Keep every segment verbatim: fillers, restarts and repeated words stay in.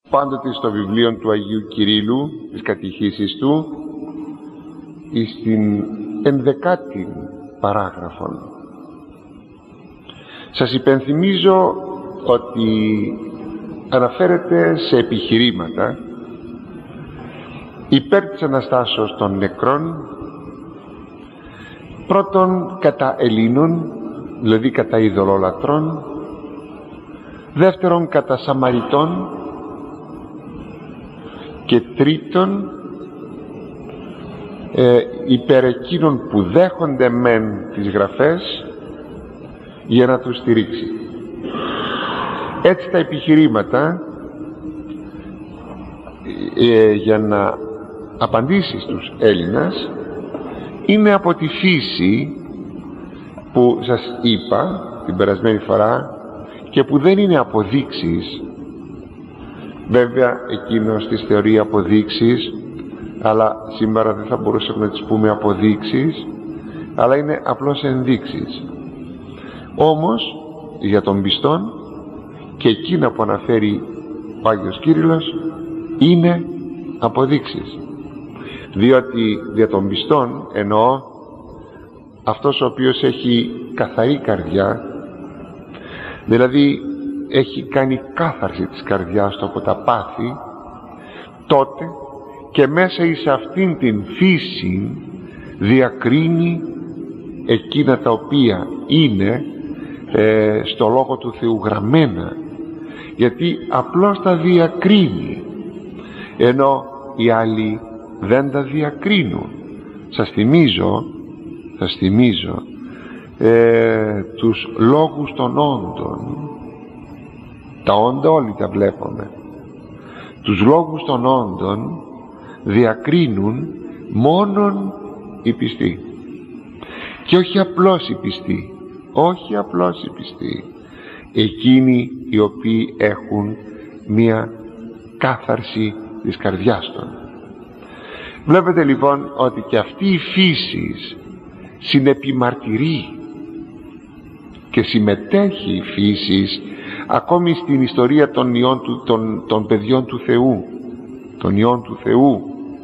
πάντοτε στο βιβλίο του Αγίου Κυρίλλου, της κατηχήσης του, εις την ενδεκάτη παράγραφον. Σας υπενθυμίζω ότι αναφέρεται σε επιχειρήματα υπέρ της Αναστάσεως των νεκρών, πρώτον κατά Ελλήνων, δηλαδή κατά ειδωλολατρών, δεύτερον κατά Σαμαριτών και τρίτον ε, υπέρ εκείνων που δέχονται μεν τις γραφές για να τους στηρίξει. Έτσι τα επιχειρήματα ε, για να απαντήσει στους Έλληνας είναι από τη φύση που σας είπα την περασμένη φορά και που δεν είναι αποδείξεις. Βέβαια εκείνος τις θεωρεί αποδείξεις, αλλά σήμερα δεν θα μπορούσαμε να τις πούμε αποδείξεις, αλλά είναι απλώς ενδείξεις. Όμως για τον πιστόν και εκείνα που αναφέρει ο Άγιος Κύριλλος είναι αποδείξεις, διότι για τον πιστόν εννοώ αυτός ο οποίος έχει καθαρή καρδιά, δηλαδή έχει κάνει κάθαρση της καρδιάς του από τα πάθη, τότε και μέσα εις αυτήν την φύση διακρίνει εκείνα τα οποία είναι ε, στο Λόγο του Θεού γραμμένα, γιατί απλώς τα διακρίνει, ενώ οι άλλοι δεν τα διακρίνουν. Σας θυμίζω σας θυμίζω ε, τους λόγους των όντων. Τα όντα όλοι τα βλέπουμε. Τους λόγους των όντων διακρίνουν μόνον οι πιστοί, και όχι απλώς οι πιστοί, όχι απλώς οι πιστοί, εκείνοι οι οποίοι έχουν μία κάθαρση της καρδιάς των. Βλέπετε λοιπόν ότι και αυτή η φύση συνεπιμαρτυρεί και συμμετέχει η φύση ακόμη στην ιστορία των, ιών του, των, των παιδιών του Θεού, των ιών του Θεού.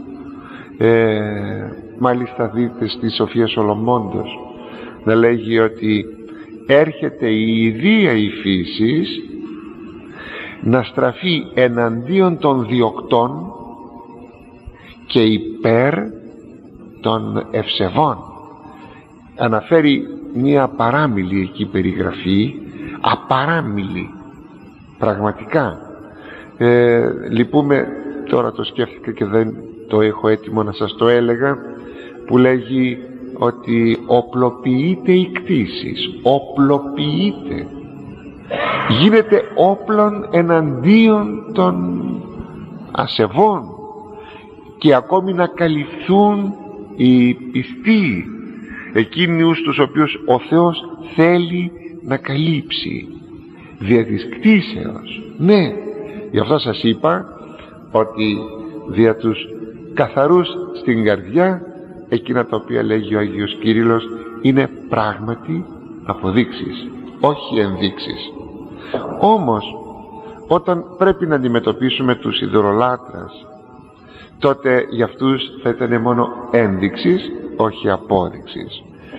ε, μάλιστα δείτε στη Σοφία Σολομώντος να λέγει ότι έρχεται η ιδία η φύση να στραφεί εναντίον των διοκτών και υπέρ των ευσεβών. Αναφέρει μια παράμιλη εκεί περιγραφή, απαράμιλη πραγματικά. ε, λυπούμε, τώρα το σκέφτηκα και δεν το έχω έτοιμο να σας το έλεγα, που λέγει ότι οπλοποιείται η κτήσης, οπλοποιείται, γίνεται όπλων εναντίον των ασεβών, και ακόμη να καλυφθούν οι πιστοί, εκείνους τους οποίους ο Θεός θέλει να καλύψει δια της κτήσεως. Ναι, γι' αυτό σας είπα ότι δια τους καθαρούς στην καρδιά, εκείνα τα οποία λέγει ο Άγιος Κύριλλος είναι πράγματι αποδείξεις, όχι ενδείξεις. Όμως όταν πρέπει να αντιμετωπίσουμε τους ειδωλολάτρας, τότε για αυτούς θα ήταν μόνο ένδειξης, όχι απόδειξης.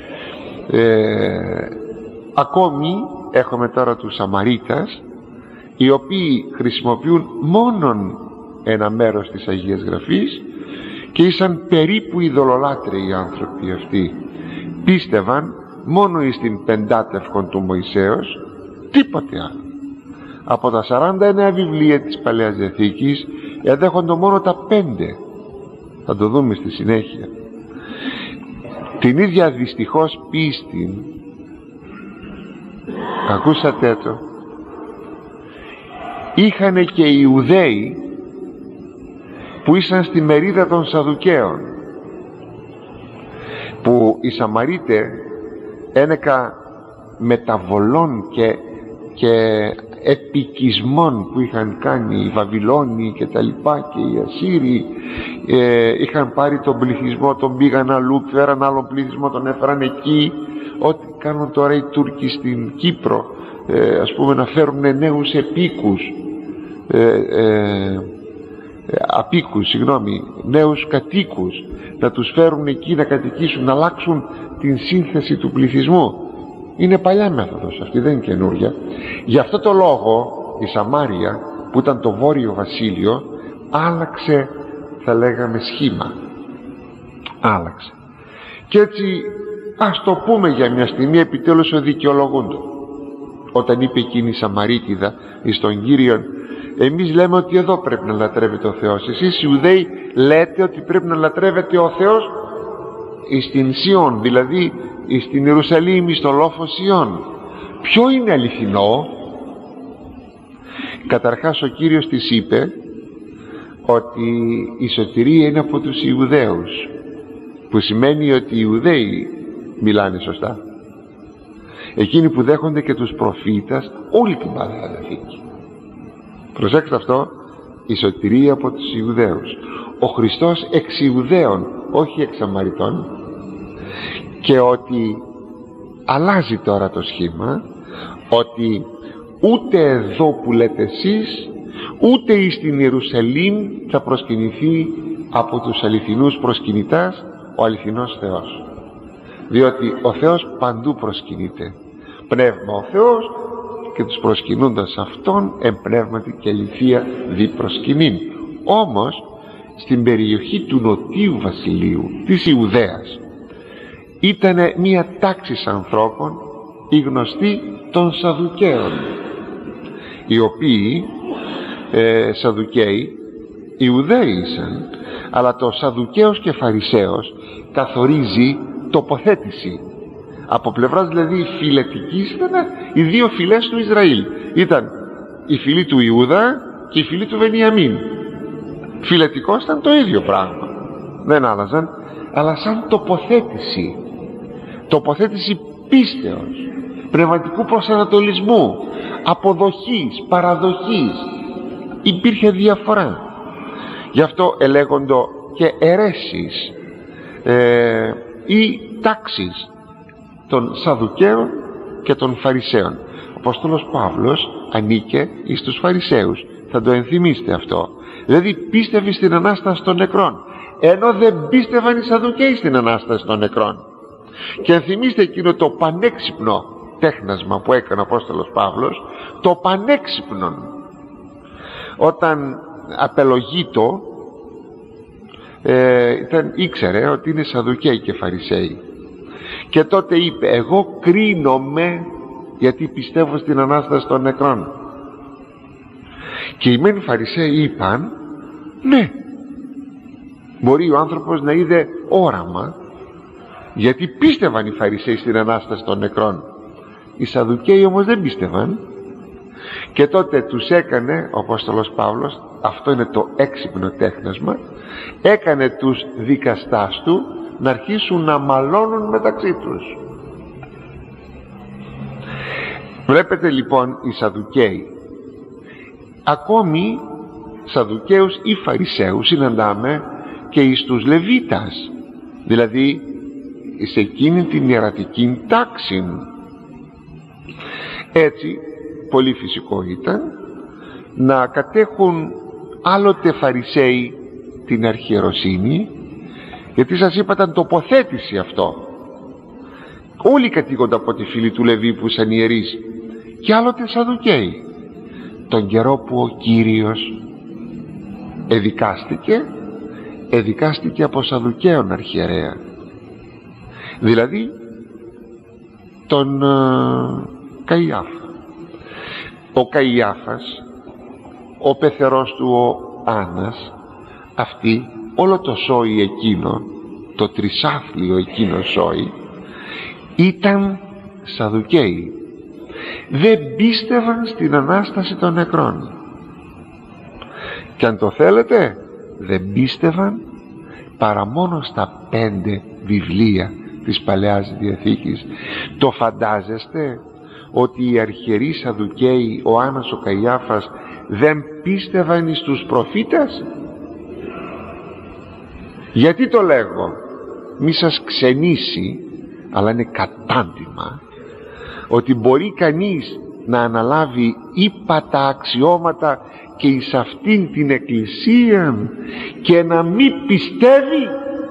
ε, ακόμη έχουμε τώρα τους Σαμαρίτας, οι οποίοι χρησιμοποιούν μόνον ένα μέρος της Αγίας Γραφής και ήσαν περίπου ειδωλολάτροι οι άνθρωποι αυτοί. Πίστευαν μόνο εις την Πεντάτευκον του Μωυσέως, τίποτε άλλο. Από τα σαράντα εννέα βιβλία της Παλαιάς Διαθήκης εδέχονται μόνο τα πέντε. Θα το δούμε στη συνέχεια. Την ίδια δυστυχώς πίστη, ακούσατε το, είχανε και οι Ιουδαίοι που ήσαν στη μερίδα των Σαδουκαίων, που οι Σαμαρίτε ένεκα μεταβολών και, και επικισμών που είχαν κάνει οι Βαβυλώνοι και τα λοιπά, και οι Ασσύριοι ε, είχαν πάρει τον πληθυσμό, τον πήγαν αλλού, φέραν άλλον πληθυσμό, τον έφεραν εκεί. Ό,τι κάνουν τώρα οι Τούρκοι στην Κύπρο, ε, ας πούμε, να φέρουν νέους επίκους ε, ε, απίκους, συγγνώμη, νέους κατοίκους, να τους φέρουν εκεί να κατοικήσουν, να αλλάξουν την σύνθεση του πληθυσμού. Είναι παλιά μέθοδος αυτή, δεν είναι καινούρια. Γι' αυτό το λόγο η Σαμάρια, που ήταν το βόρειο βασίλειο, άλλαξε, θα λέγαμε, σχήμα. Άλλαξε. Και έτσι ας το πούμε για μια στιγμή επιτέλους ο δικαιολογούντο, όταν είπε εκείνη η Σαμαρίτιδα εις τον Κύριον, εμείς λέμε ότι εδώ πρέπει να λατρεύεται ο Θεός, εσείς οι Ιουδαίοι λέτε ότι πρέπει να λατρεύεται ο Θεός εις την Σιών, δηλαδή εις την Ιερουσαλήμ, εις το λόφο Σιών. Ποιο είναι αληθινό? Καταρχάς ο Κύριος της είπε ότι η σωτηρία είναι από τους Ιουδαίους, που σημαίνει ότι οι Ιουδαίοι μιλάνε σωστά, εκείνοι που δέχονται και τους προφήτας όλη την Παλαιά Διαθήκη. Προσέξτε αυτό, η σωτηρία από τους Ιουδαίους, ο Χριστός εξ Ιουδαίων, όχι εξ Σαμαριτών, και ότι αλλάζει τώρα το σχήμα, ότι ούτε εδώ που λέτε εσείς, ούτε εις την Ιερουσαλήμ θα προσκυνηθεί από τους αληθινούς προσκυνητάς ο αληθινός Θεός, διότι ο Θεός παντού προσκυνείται, πνεύμα ο Θεός, και τους προσκυνούντας αυτόν εν πνεύματι και αληθεία δι προσκυνήν. Όμως στην περιοχή του νοτίου βασιλείου της Ιουδαίας ήταν μία τάξη ανθρώπων, οι γνωστοί των Σαδουκαίων, οι οποίοι ε, Σαδουκαίοι Ιουδαίοι ήσαν, αλλά το Σαδουκαίος και Φαρισαίος καθορίζει τοποθέτηση. Από πλευράς δηλαδή φυλετικής ήταν οι δύο φυλές του Ισραήλ, ήταν η φυλή του Ιούδα και η φυλή του Βενιαμίν. Φυλετικός ήταν το ίδιο πράγμα, δεν άλλαζαν, αλλά σαν τοποθέτηση, τοποθέτηση πίστεως, πνευματικού προσανατολισμού, αποδοχής, παραδοχής, υπήρχε διαφορά. Γι' αυτό ελέγοντο και αιρέσεις ε, ή τάξεις των Σαδουκαίων και των Φαρισαίων. Ο Απόστολος Παύλος ανήκε εις τους Φαρισαίους, θα το ενθυμίστε αυτό. Δηλαδή πίστευε στην Ανάσταση των νεκρών, ενώ δεν πίστευαν οι Σαδουκαίοι στην Ανάσταση των νεκρών. Και ενθυμίστε εκείνο το πανέξυπνο τέχνασμα που έκανε ο Απόστολος Παύλος, το πανέξυπνο, όταν απελογείτο ε, ήταν, ήξερε ότι είναι Σαδουκαίοι και Φαρισαίοι, και τότε είπε, εγώ κρίνομαι γιατί πιστεύω στην Ανάσταση των νεκρών. Και οι μεν Φαρισαίοι είπαν, ναι, μπορεί ο άνθρωπος να είδε όραμα, γιατί πίστευαν οι Φαρισαίοι στην Ανάσταση των νεκρών. Οι Σαδουκαίοι όμως δεν πίστευαν. Και τότε τους έκανε ο Απόστολος Παύλος, αυτό είναι το έξυπνο τέχνασμα, έκανε τους δικαστάς του να αρχίσουν να μαλώνουν μεταξύ τους. Βλέπετε λοιπόν οι Σαδουκαίοι, ακόμη Σαδουκαίους ή Φαρισαίους συναντάμε και εις τους Λεβίτας, δηλαδή σε εκείνη την ιερατική τάξη. Έτσι πολύ φυσικό ήταν να κατέχουν άλλοτε Φαρισαίοι την αρχιεροσύνη, γιατί σας είπα ήταν τοποθέτηση αυτό, όλοι κατοίκονται από τη φυλή του Λεβί που σαν ιερείς, και άλλοτε Σαδουκαίοι. Τον καιρό που ο Κύριος εδικάστηκε, εδικάστηκε από Σαδουκαίον αρχιερέα, δηλαδή τον uh, Καϊάφα. Ο Καϊάφας, ο πεθερός του ο Άννας, αυτοί όλο το σόι εκείνο, το τρισάθλιο εκείνο σόι, ήταν Σαδουκαίοι, δεν πίστευαν στην Ανάσταση των νεκρών, και αν το θέλετε δεν πίστευαν παρά μόνο στα πέντε βιβλία της Παλαιάς Διαθήκης. Το φαντάζεστε ότι οι αρχιεροί Σαδουκαίοι, ο Άννας, ο Καϊάφας, δεν πίστευαν εις τους προφήτες? Γιατί το λέγω? Μη σας ξενήσει, αλλά είναι κατάντημα ότι μπορεί κανείς να αναλάβει ύπατα αξιώματα και εις αυτήν την εκκλησία και να μην πιστεύει?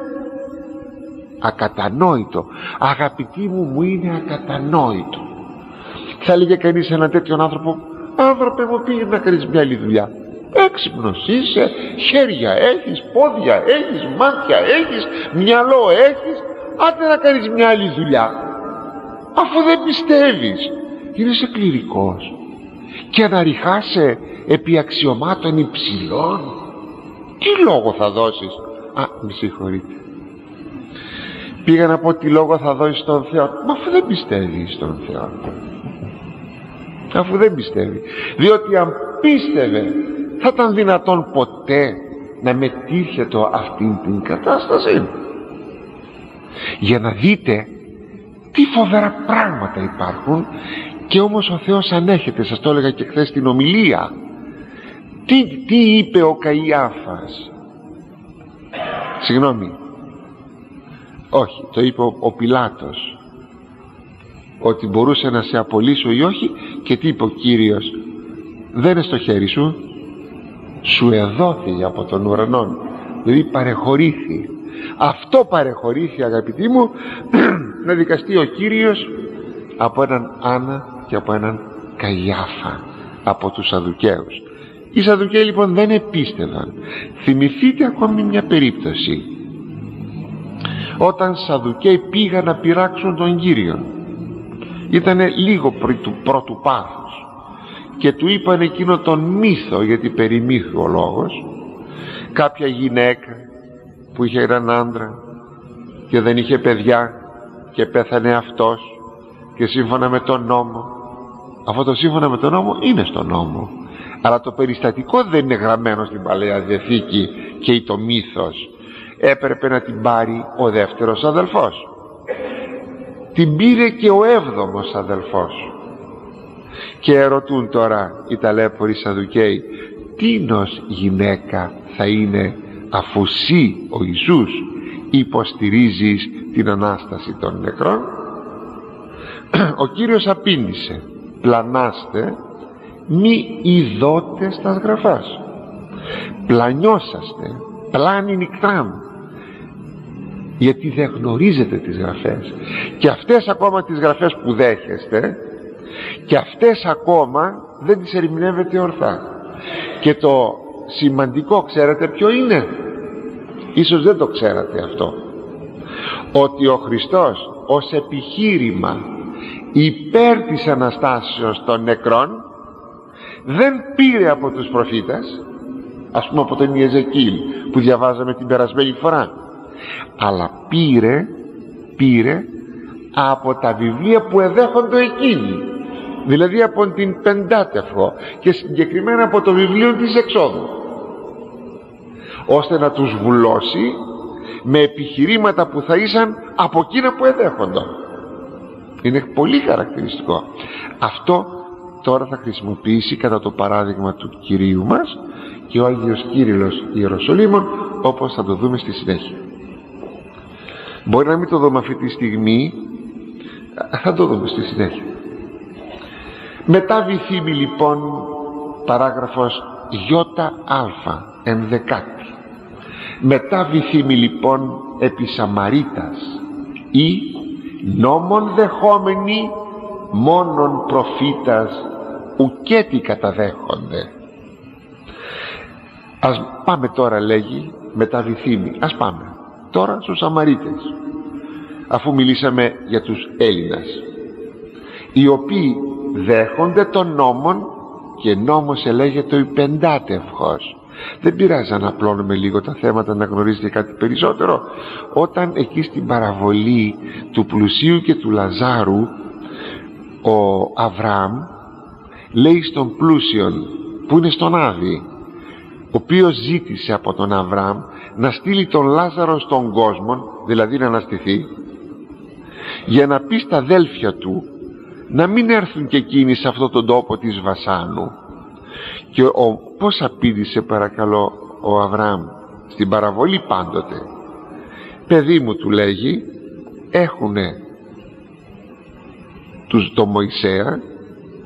Ακατανόητο, αγαπητοί μου, μου είναι ακατανόητο. Θα έλεγε κανείς έναν τέτοιον άνθρωπο: άνθρωπε μου, πήγαινε να κάνεις μια άλλη δουλειά. Έξυπνος είσαι, χέρια έχεις, πόδια έχεις, μάτια έχεις, μυαλό έχεις, άντε να κάνεις μια άλλη δουλειά. Αφού δεν πιστεύεις, γίνεσαι κληρικός και αναρριχάσαι επί αξιωμάτων υψηλών. Τι λόγο θα δώσεις? Α, με συγχωρείτε, πήγα να πω τι λόγο θα δώσεις στον Θεό. Μα αφού δεν πιστεύει στον Θεό, αφού δεν πιστεύει, διότι αν πίστευε θα ήταν δυνατόν ποτέ να μετήρχεται αυτήν την κατάσταση? Για να δείτε τι φοβερά πράγματα υπάρχουν. Και όμως ο Θεός ανέχεται. Σας το έλεγα και χθες στην ομιλία. Τι, τι είπε ο Καϊάφας? Συγγνώμη, όχι, το είπε ο, ο Πιλάτος, ότι μπορούσε να σε απολύσω ή όχι. Και τι είπε ο Κύριος? Δεν είναι στο χέρι σου, σου εδόθη από τον ουρανό. Δηλαδή παρεχωρήθη. Αυτό παρεχωρήθη, αγαπητοί μου, να δικαστεί ο Κύριος από έναν Άννα και από έναν Καϊάφα, από τους Σαδουκαίους. Οι Σαδουκαίοι λοιπόν δεν επίστευαν. Θυμηθείτε ακόμη μια περίπτωση, όταν Σαδουκαίοι πήγαν να πειράξουν τον Κύριο. Ήτανε λίγο πριν του πρώτου πάθους και του είπαν εκείνο τον μύθο, γιατί περί μύθου ο λόγος. Κάποια γυναίκα που είχε έναν άντρα και δεν είχε παιδιά και πέθανε αυτός, και σύμφωνα με τον νόμο, αυτό το σύμφωνα με τον νόμο είναι στο νόμο, αλλά το περιστατικό δεν είναι γραμμένο στην Παλαιά Διαθήκη και το μύθος. Έπρεπε να την πάρει ο δεύτερος αδελφός. Την πήρε και ο έβδομος αδελφός. Και ερωτούν τώρα οι ταλέποροι Σαδουκαίοι, τίνος γυναίκα θα είναι, αφού εσύ ο Ιησούς υποστηρίζεις την Ανάσταση των νεκρών? Ο Κύριος απήντησε: πλανάστε μη ειδότες τας γραφάς, πλανιώσαστε, πλάνη νικτράμ, γιατί δεν γνωρίζετε τις γραφές. Και αυτές ακόμα τις γραφές που δέχεστε, και αυτές ακόμα δεν τις ερμηνεύετε ορθά. Και το σημαντικό ξέρετε ποιο είναι? Ίσως δεν το ξέρατε αυτό, ότι ο Χριστός ως επιχείρημα υπέρ της Αναστάσεως των νεκρών δεν πήρε από τους προφήτες, ας πούμε από τον Ιεζεκίλ που διαβάζαμε την περασμένη φορά, αλλά πήρε πήρε από τα βιβλία που εδέχονται εκείνοι, δηλαδή από την Πεντάτευκο και συγκεκριμένα από το βιβλίο της Εξόδου, ώστε να τους βουλώσει με επιχειρήματα που θα ήσαν από εκείνα που εδέχονται. Είναι πολύ χαρακτηριστικό. Αυτό τώρα θα χρησιμοποιήσει κατά το παράδειγμα του Κυρίου μας και ο Άγιος Κύριλλος Ιεροσολύμων, όπως θα το δούμε στη συνέχεια. Μπορεί να μην το δούμε αυτή τη στιγμή, θα το δούμε στη συνέχεια. Μετά βυθύμη λοιπόν παράγραφος ΙΑ ενδεκάτη. Μετά βυθύμη λοιπόν επί Σαμαρίτας ή νόμον δεχόμενοι μόνον προφήτας ουκέτι καταδέχονται. Ας πάμε τώρα, λέγει, μετά βυθύμη, ας πάμε τώρα στους Σαμαρίτες, αφού μιλήσαμε για τους Έλληνας, οι οποίοι δέχονται τον νόμον, και νόμος ελέγεται ο Πεντάτευχος. Δεν πειράζει να απλώνουμε λίγο τα θέματα, να γνωρίζετε κάτι περισσότερο. Όταν εκεί στην παραβολή του πλουσίου και του Λαζάρου, ο Αβραάμ λέει στον πλούσιον που είναι στον Άδη, ο οποίος ζήτησε από τον Αβραάμ να στείλει τον Λάζαρο στον κόσμο, δηλαδή να αναστηθεί, για να πει στα αδέλφια του να μην έρθουν και εκείνοι σε αυτόν τον τόπο της Βασάνου. Και ο, πώς απήντησε παρακαλώ ο Αβραάμ στην παραβολή πάντοτε? Παιδί μου, του λέγει, έχουνε τους, το Μωυσέα,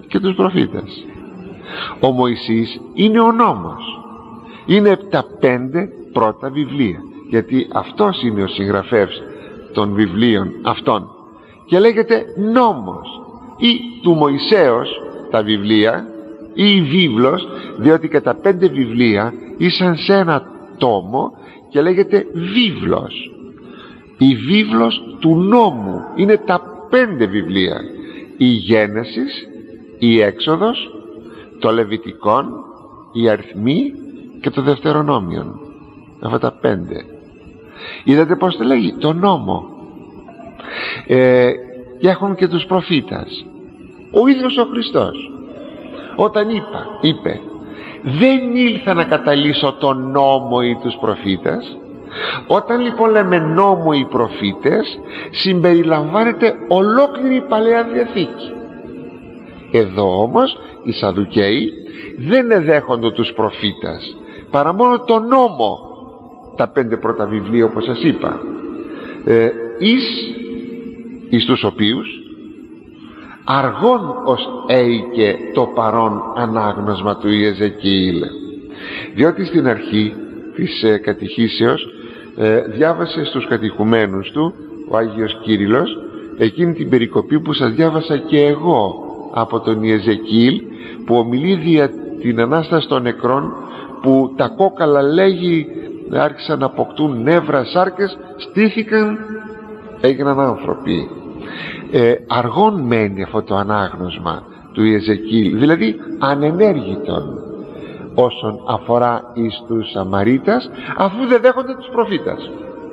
και τους προφήτες. Ο Μωυσής είναι ο νόμος, είναι τα πέντε πρώτα βιβλία, γιατί αυτός είναι ο συγγραφέας των βιβλίων αυτών και λέγεται νόμος ή του Μωυσέως τα βιβλία ή η βίβλος, διότι και τα πέντε βιβλία ήσαν σε ένα τόμο και λέγεται βίβλος. Η βίβλος του νόμου είναι τα πέντε βιβλία: η Γένεσης, η Έξοδος, το Λεβιτικόν, η Αριθμοί και το Δευτερονόμιον. Αυτά τα πέντε. Είδατε πως το λέγει, το νόμο. ε, και έχουν και τους προφήτας. Ο ίδιος ο Χριστός όταν είπα, είπε δεν ήλθα να καταλύσω τον νόμο ή τους προφήτες. Όταν λοιπόν λέμε νόμο ή προφήτες, συμπεριλαμβάνεται ολόκληρη η Παλαιά Διαθήκη. Εδώ όμως οι Σαδουκαίοι δεν εδέχονται τους προφήτες, παρά μόνο τον νόμο, τα πέντε πρώτα βιβλία όπως σας είπα, ε, εις, εις τους οποίους αργών ως έηκε το παρόν ανάγνωσμα του Ιεζεκιήλ, διότι στην αρχή της ε, κατηχήσεως ε, διάβασε στους κατηχουμένους του ο Άγιος Κύριλλος εκείνη την περικοπή που σας διάβασα και εγώ από τον Ιεζεκιήλ, που ομιλεί δια την Ανάσταση των νεκρών, που τα κόκαλα λέγει άρχισαν να αποκτούν νεύρα, σάρκες, στήθηκαν, έγιναν άνθρωποι. ε, αργόν μένει αυτό το ανάγνωσμα του Ιεζεκιήλ, δηλαδή ανενέργητον όσον αφορά εις τους Σαμαρίτας, αφού δεν δέχονται τους προφήτας.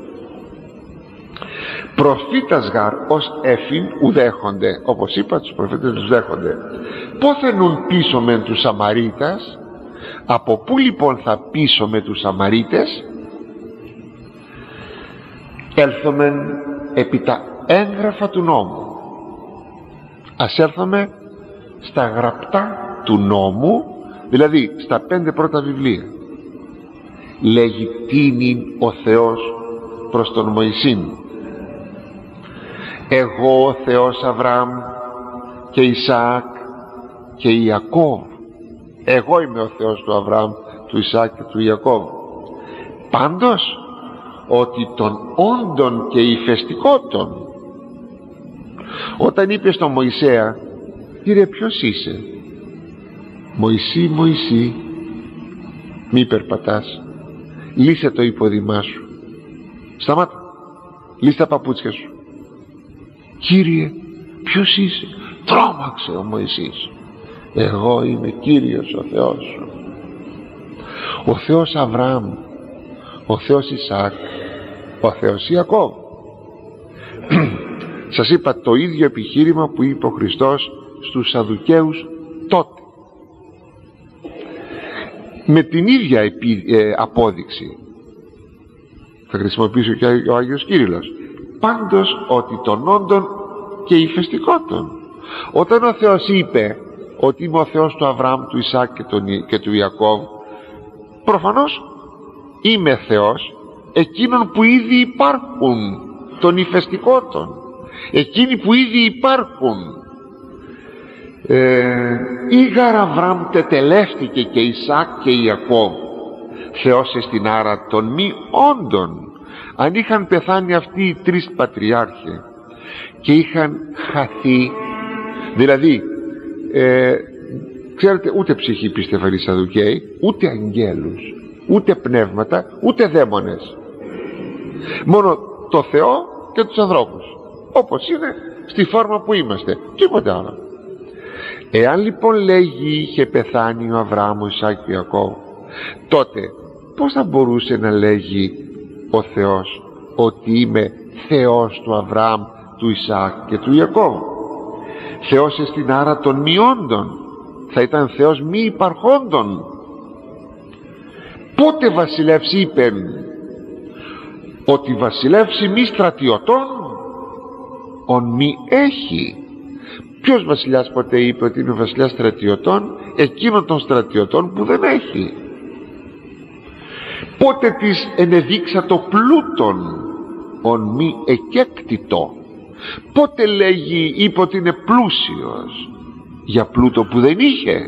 Προφήτας γαρ ως έφην ουδέχονται, όπως είπα τους προφήτες τους δέχονται. Πόθενουν πίσω με τους Σαμαρίτας. Από πού λοιπόν θα πίσω με τους Σαμαρίτες? Έλθομεν επί τα έγγραφα του νόμου. Ας έρθουμε στα γραπτά του νόμου, δηλαδή στα πέντε πρώτα βιβλία. Λέγει τίνην ο Θεός προς τον Μωυσήν: εγώ ο Θεός Αβραάμ και Ισαάκ και Ιακώβ. Εγώ είμαι ο Θεός του Αβραάμ, του Ισαάκ και του Ιακώβ. Πάντως ότι των όντων και ηφαιστικότων. Όταν είπε στον Μωυσέα: Κύριε, ποιος είσαι? Μωυσή, Μωυσή, μη περπατάς, λύσε το υπόδημά σου, σταμάτα, λύσε τα παπούτσια σου. Κύριε, ποιος είσαι? Τρόμαξε ο Μωυσής. Εγώ είμαι Κύριος ο Θεός σου, ο Θεός Αβραάμ, ο Θεός Ισαάκ, ο Θεός Ιακώβ. Σας είπα το ίδιο επιχείρημα που είπε ο Χριστός στους Σαδουκαίους τότε, με την ίδια επί, ε, απόδειξη θα χρησιμοποιήσω και ο Άγιος Κύριλλος. Πάντως ότι των όντων και ηφαιστικότων. Όταν ο Θεός είπε ότι είμαι ο Θεός του Αβραάμ, του Ισαάκ και, τον, και του Ιακώβ, προφανώς είμαι Θεός εκείνων που ήδη υπάρχουν, των ηφαιστικότων, εκείνοι που ήδη υπάρχουν. ε, ή γαρ Αβραάμ τετελεύτηκε και Ισαάκ και Ιακώβ, Θεός εστιν άρα των μη όντων. Αν είχαν πεθάνει αυτοί οι τρεις πατριάρχοι και είχαν χαθεί, δηλαδή ε, ξέρετε, ούτε ψυχή πίστευαν οι Σαδουκαίοι, ούτε αγγέλους, ούτε πνεύματα, ούτε δαίμονες, μόνο το Θεό και τους ανθρώπους, όπως είναι στη φόρμα που είμαστε, τίποτε άλλο. Εάν λοιπόν λέγει είχε πεθάνει ο Αβραάμ, ο Ισαάκ και ο Ιακώβ, τότε πως θα μπορούσε να λέγει ο Θεός ότι είμαι Θεός του Αβραάμ, του Ισαάκ και του Ιακώβ? Θεός εστιν άρα των μη όντων, θα ήταν Θεός μη υπαρχόντων. Πότε βασιλεύς είπεν ότι βασιλεύσει μη στρατιωτών ον μη έχει? Ποιος βασιλιάς ποτέ είπε ότι είναι βασιλιάς στρατιωτών? Εκείνων των στρατιωτών που δεν έχει. Πότε της ενεδείξα το πλούτον ον μη εκέκτητο? Πότε λέγει, είπε ότι είναι πλούσιος? για πλούτο που δεν είχε.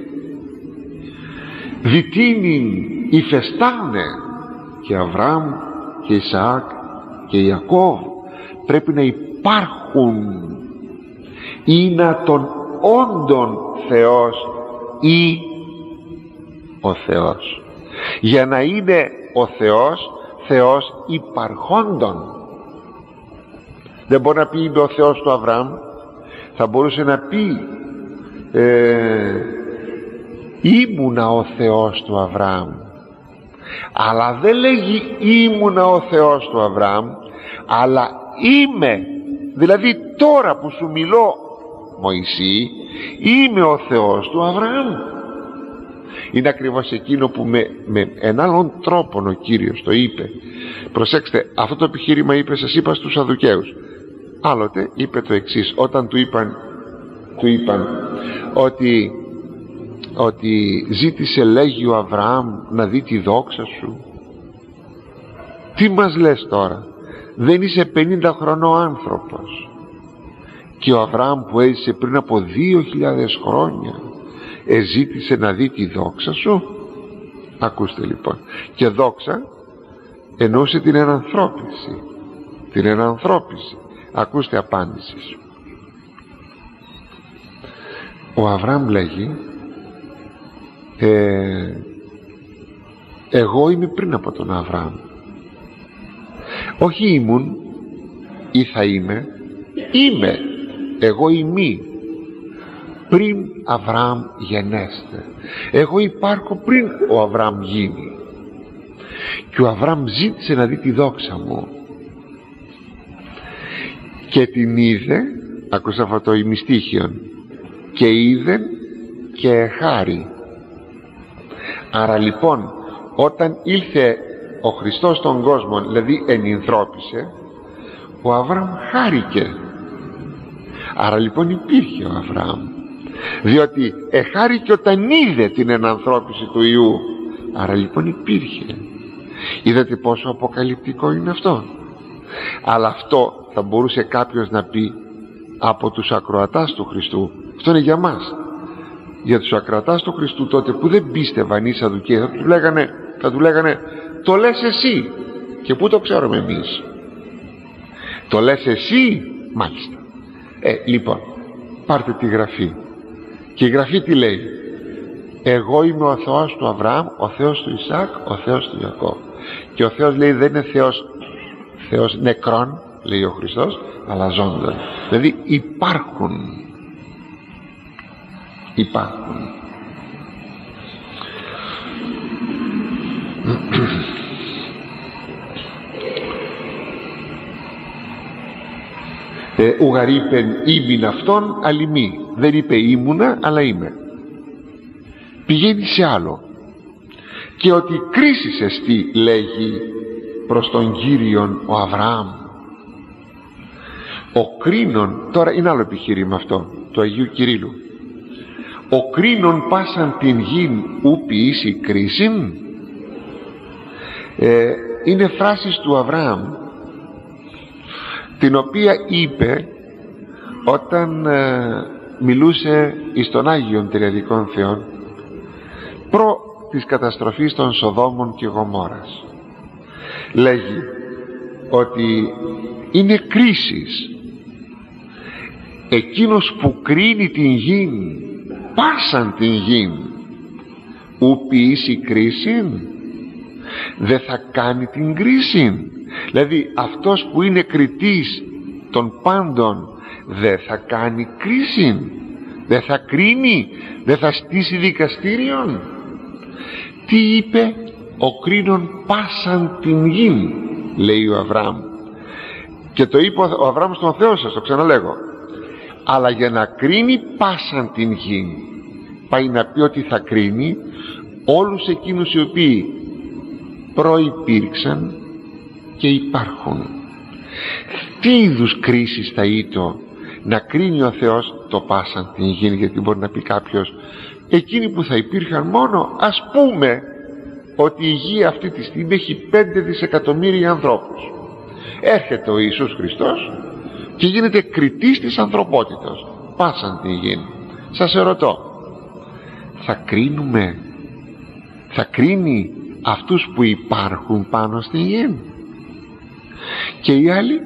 Διτίνην ηφαιστάνε, και Αβραάμ και Ισαάκ και Ιακώβ πρέπει να υπάρχουν. Είναι των όντων Θεός ή ο Θεός. Για να είναι ο Θεός, Θεός υπαρχόντων. Δεν μπορεί να πει είναι ο Θεός του Αβραάμ. Θα μπορούσε να πει ε, ήμουνα ο Θεός του Αβραάμ, αλλά δεν λέγει ήμουνα ο Θεός του Αβραάμ, αλλά είμαι, δηλαδή τώρα που σου μιλώ Μωυσή, είμαι ο Θεός του Αβραάμ. Είναι ακριβώς εκείνο που με, με έναν άλλον τρόπο ο Κύριος το είπε. Προσέξτε, αυτό το επιχείρημα είπε, σας είπα, στους Σαδουκαίους. Άλλοτε είπε το εξής, όταν του είπαν, του είπαν ότι, ότι ζήτησε, λέγει ο Αβραάμ, να δει τη δόξα σου. Τι μας λες τώρα? Δεν είσαι πενήντα χρονών άνθρωπος, και ο Αβραάμ που έζησε πριν από δύο χιλιάδες χρόνια εζήτησε να δει τη δόξα σου? Ακούστε λοιπόν, και δόξα εννοούσε την ενανθρώπιση, την ενανθρώπιση. Ακούστε απάντηση σου. Ο Αβραάμ λέγει ε, εγώ είμαι πριν από τον Αβραάμ. Όχι ήμουν ή θα είμαι, είμαι. Εγώ είμαι πριν Αβραάμ γενέστε. Εγώ υπάρχω πριν ο Αβραάμ γίνει. Και ο Αβραάμ ζήτησε να δει τη δόξα μου και την είδε. Ακούσα αυτό το ημιστήχιον, και είδε και χάρη. Άρα λοιπόν όταν ήλθε ο Χριστός στον κόσμο, δηλαδή ενυνθρώπισε, ο Αβραάμ χάρηκε. Άρα λοιπόν υπήρχε ο Αβραάμ, διότι εχάρηκε όταν είδε την ενανθρώπιση του Υιού. Άρα λοιπόν υπήρχε. Είδατε πόσο αποκαλυπτικό είναι αυτό? Αλλά αυτό θα μπορούσε κάποιος να πει από τους ακροατάς του Χριστού. Αυτό είναι για μας. Για τους ακροατάς του Χριστού τότε που δεν πίστευαν οι Σαδουκαίοι, θα του λέγανε, θα του λέγανε το λες εσύ, και πού το ξέρουμε εμείς? Το λες εσύ? Μάλιστα. Ε, λοιπόν, πάρτε τη Γραφή, και η Γραφή τι λέει? Εγώ είμαι ο Θεός του Αβραάμ, ο Θεός του Ισαάκ, ο Θεός του Ιακώβ. Και ο Θεός λέει δεν είναι Θεός, Θεός νεκρών, λέει ο Χριστός, αλλά ζώντων. Δηλαδή υπάρχουν. Υπάρχουν. ε, ουγαρ είπεν ήμην αυτόν αλλημί. Δεν είπε ήμουνα, αλλά είμαι. Πηγαίνει σε άλλο, και ότι κρίσης εστί, λέγει προς τον Κύριον ο Αβραάμ. Ο κρίνον, τώρα είναι άλλο επιχείρημα αυτό του Αγίου Κυρίλλου, ο κρίνον πάσαν την γην ου ποιήσει κρίσιν. ε, είναι φράσεις του Αβραάμ, την οποία είπε όταν ε, μιλούσε εις τον Άγιον Τριαδικών Θεών προ της καταστροφής των Σοδόμων και Γομόρας. Λέγει ότι είναι κρίσεις. Εκείνος που κρίνει την γην, πάσαν την γην, ου ποιήσει κρίσιν, δεν θα κάνει την κρίση. Δηλαδή αυτός που είναι κριτής των πάντων δεν θα κάνει κρίση, δεν θα κρίνει, δεν θα στήσει δικαστήριον. Τι είπε? Ο κρίνον πάσαν την γην, λέει ο Αβραάμ. Και το είπε ο Αβραάμ στον Θεό, σας το ξαναλέγω. Αλλά για να κρίνει πάσαν την γην, πάει να πει ότι θα κρίνει όλους εκείνους οι οποίοι προϋπήρξαν και υπάρχουν. Τι είδους κρίσεις θα ήταν να κρίνει ο Θεός το πάσαν την γην? Γιατί μπορεί να πει κάποιος, εκείνοι που θα υπήρχαν μόνο, ας πούμε ότι η γη αυτή τη στιγμή έχει πέντε δισεκατομμύρια ανθρώπους. Έρχεται ο Ιησούς Χριστός και γίνεται κριτής της ανθρωπότητας, πάσαν την γη. Σας ερωτώ, θα κρίνουμε, θα κρίνει αυτούς που υπάρχουν πάνω στην γη? Και οι άλλοι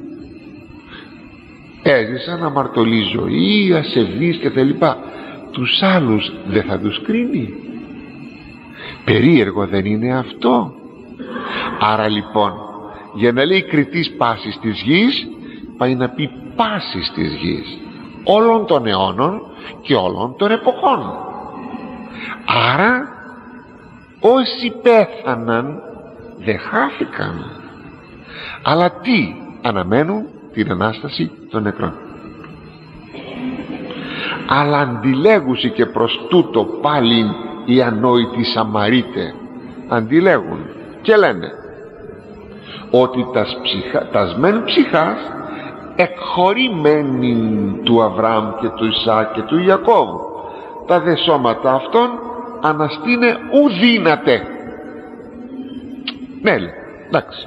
έζησαν αμαρτωλή ζωή, ασεβείς και τα λοιπά, τους άλλους δεν θα τους κρίνει? Περίεργο δεν είναι αυτό? Άρα λοιπόν, για να λέει κριτής πάσης της γης, πάει να πει πάσης της γης, όλων των αιώνων και όλων των εποχών. Άρα όσοι πέθαναν δεν χάθηκαν, αλλά τι αναμένουν? Την Ανάσταση των νεκρών. Αλλά αντιλέγουσι και προς τούτο πάλιν οι ανόητοι Σαμαρίτε αντιλέγουν και λένε ότι τας, ψυχα, τας μεν ψυχάς εκχωρημένην του Αβραάμ και του Ισαάκ και του Ιακώβ, τα δε σώματα αυτών αναστήνε ουδύνατε. Ναι, λέει, εντάξει,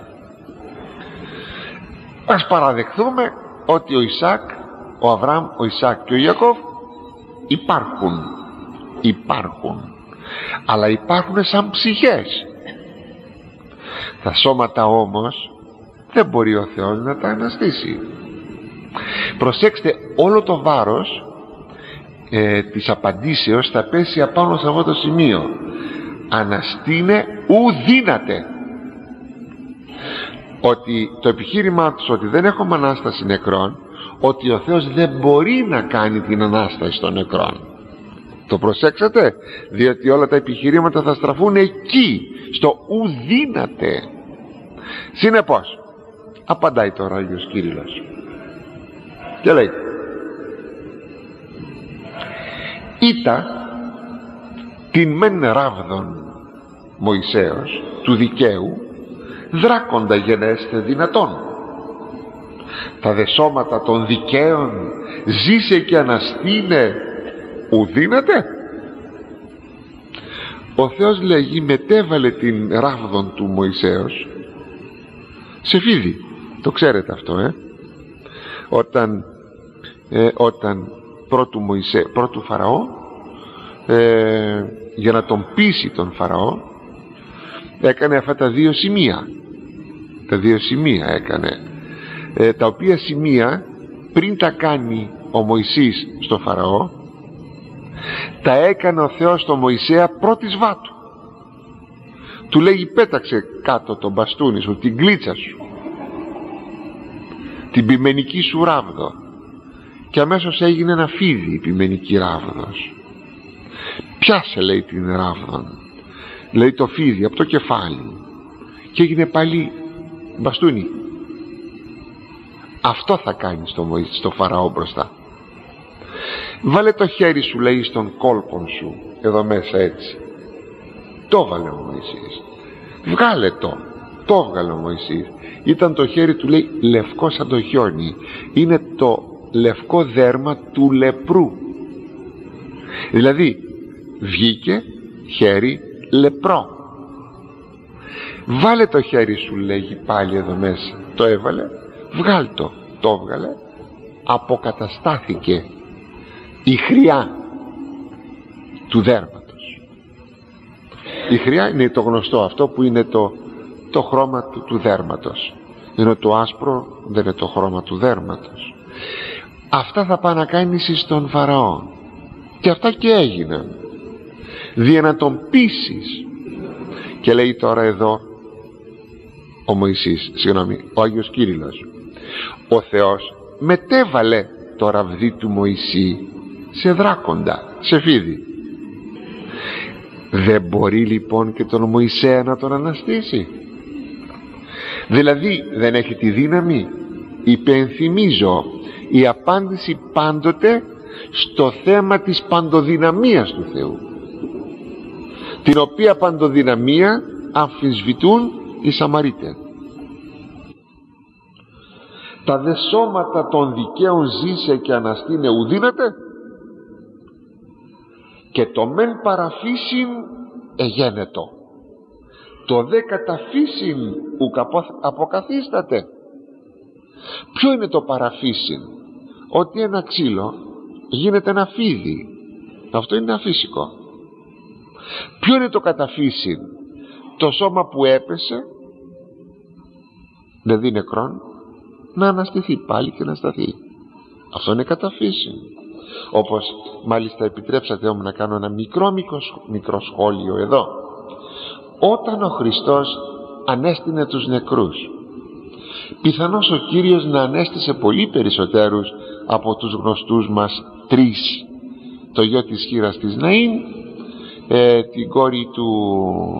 ας παραδεχθούμε ότι ο Ισαάκ, ο Αβραάμ, ο Ισαάκ και ο Ιακώβ υπάρχουν, υπάρχουν, αλλά υπάρχουν σαν ψυχές. Τα σώματα όμως δεν μπορεί ο Θεός να τα αναστήσει. Προσέξτε, όλο το βάρος ε, της απαντήσεως θα πέσει απάνω σε αυτό το σημείο. Αναστήνε ουδύνατε. Ότι το επιχείρημά τους ότι δεν έχουμε Ανάσταση νεκρών, ότι ο Θεός δεν μπορεί να κάνει την Ανάσταση των νεκρών. Το προσέξατε? Διότι όλα τα επιχειρήματα θα στραφούν εκεί, στο ουδύνατε. Συνεπώς απαντάει τώρα ο Άγιος Κύριλλος και λέει: «Ήτα την μεν ράβδον Μωυσέως του δικαίου δράκοντα γενέστε δυνατόν. Τα δε σώματα των δικαίων ζήσε και αναστήνε ουδύνατε». Ο Θεός, λέγει, μετέβαλε την ράβδον του Μωυσέως σε φίδι. Το ξέρετε αυτό, ε? Όταν, ε, όταν πρώτου, Μωυσέ, πρώτου Φαραώ, ε, για να τον πείσει τον Φαραώ, έκανε αυτά τα δύο σημεία. Τα δύο σημεία έκανε, ε, τα οποία σημεία πριν τα κάνει ο Μωυσής στο Φαραώ, τα έκανε ο Θεός στο Μωυσέα πρώτης βάτου. Του λέγει: πέταξε κάτω τον μπαστούνι σου, την κλίτσα σου, την ποιμενική σου ράβδο. Και αμέσως έγινε ένα φίδι η ποιμενική ράβδος. Πιάσε, λέει, την ράβδον, λέει, το φίδι από το κεφάλι, και έγινε πάλι μπαστούνι. Αυτό θα κάνει στο, στο Φαραώ μπροστά. Βάλε το χέρι σου, λέει, στον κόλπον σου, εδώ μέσα, έτσι. Το βάλε ο Μωυσής. Βγάλε το. Το βγάλε ο Μωυσής. Ήταν το χέρι του, λέει, λευκό σαν το χιόνι. Είναι το λευκό δέρμα του λεπρού. Δηλαδή βγήκε χέρι λεπρό. Βάλε το χέρι σου, λέγει, πάλι εδώ μέσα. Το έβαλε. Βγάλ το. Το βγάλε. Αποκαταστάθηκε η χρειά του δέρματος. Η χρειά είναι το γνωστό αυτό που είναι το, το χρώμα του, του δέρματος. Είναι το άσπρο, δεν είναι το χρώμα του δέρματος. Αυτά θα πάει να κάνεις στον Φαραώ. Και αυτά και έγιναν. Δια να τον πείσεις. Και λέει τώρα εδώ ο Μωυσής, συγγνώμη, ο Άγιος Κύριλλος, ο Θεός μετέβαλε το ραβδί του Μωυσή σε δράκοντα, σε φίδι. Δεν μπορεί λοιπόν και τον Μωυσέα να τον αναστήσει? Δηλαδή δεν έχει τη δύναμη? Υπενθυμίζω, η απάντηση πάντοτε στο θέμα της παντοδυναμίας του Θεού, την οποία παντοδυναμία αμφισβητούν οι Σαμαρίτες. Τα δε σώματα των δικαίων ζήσε και αναστήνε ουδύνατε, και το μεν παραφύσιν εγένετο, το δε καταφύσιν ουκ αποκαθίσταται. Ποιο είναι το παραφύσιν? Ότι ένα ξύλο γίνεται ένα φίδι. Αυτό είναι αφύσικο. Ποιο είναι το καταφύσιν? Το σώμα που έπεσε, δηλαδή νεκρόν, να αναστηθεί πάλι και να σταθεί. Αυτό είναι καταφύσιν. Όπως μάλιστα επιτρέψατε όμως να κάνω ένα μικρό, μικρό, μικρό σχόλιο εδώ. Όταν ο Χριστός ανέστηνε τους νεκρούς, πιθανώς ο Κύριος να ανέστησε πολύ περισσότερους από τους γνωστούς μας τρεις: το γιο της χήρας της Ναΐν, ε, την κόρη του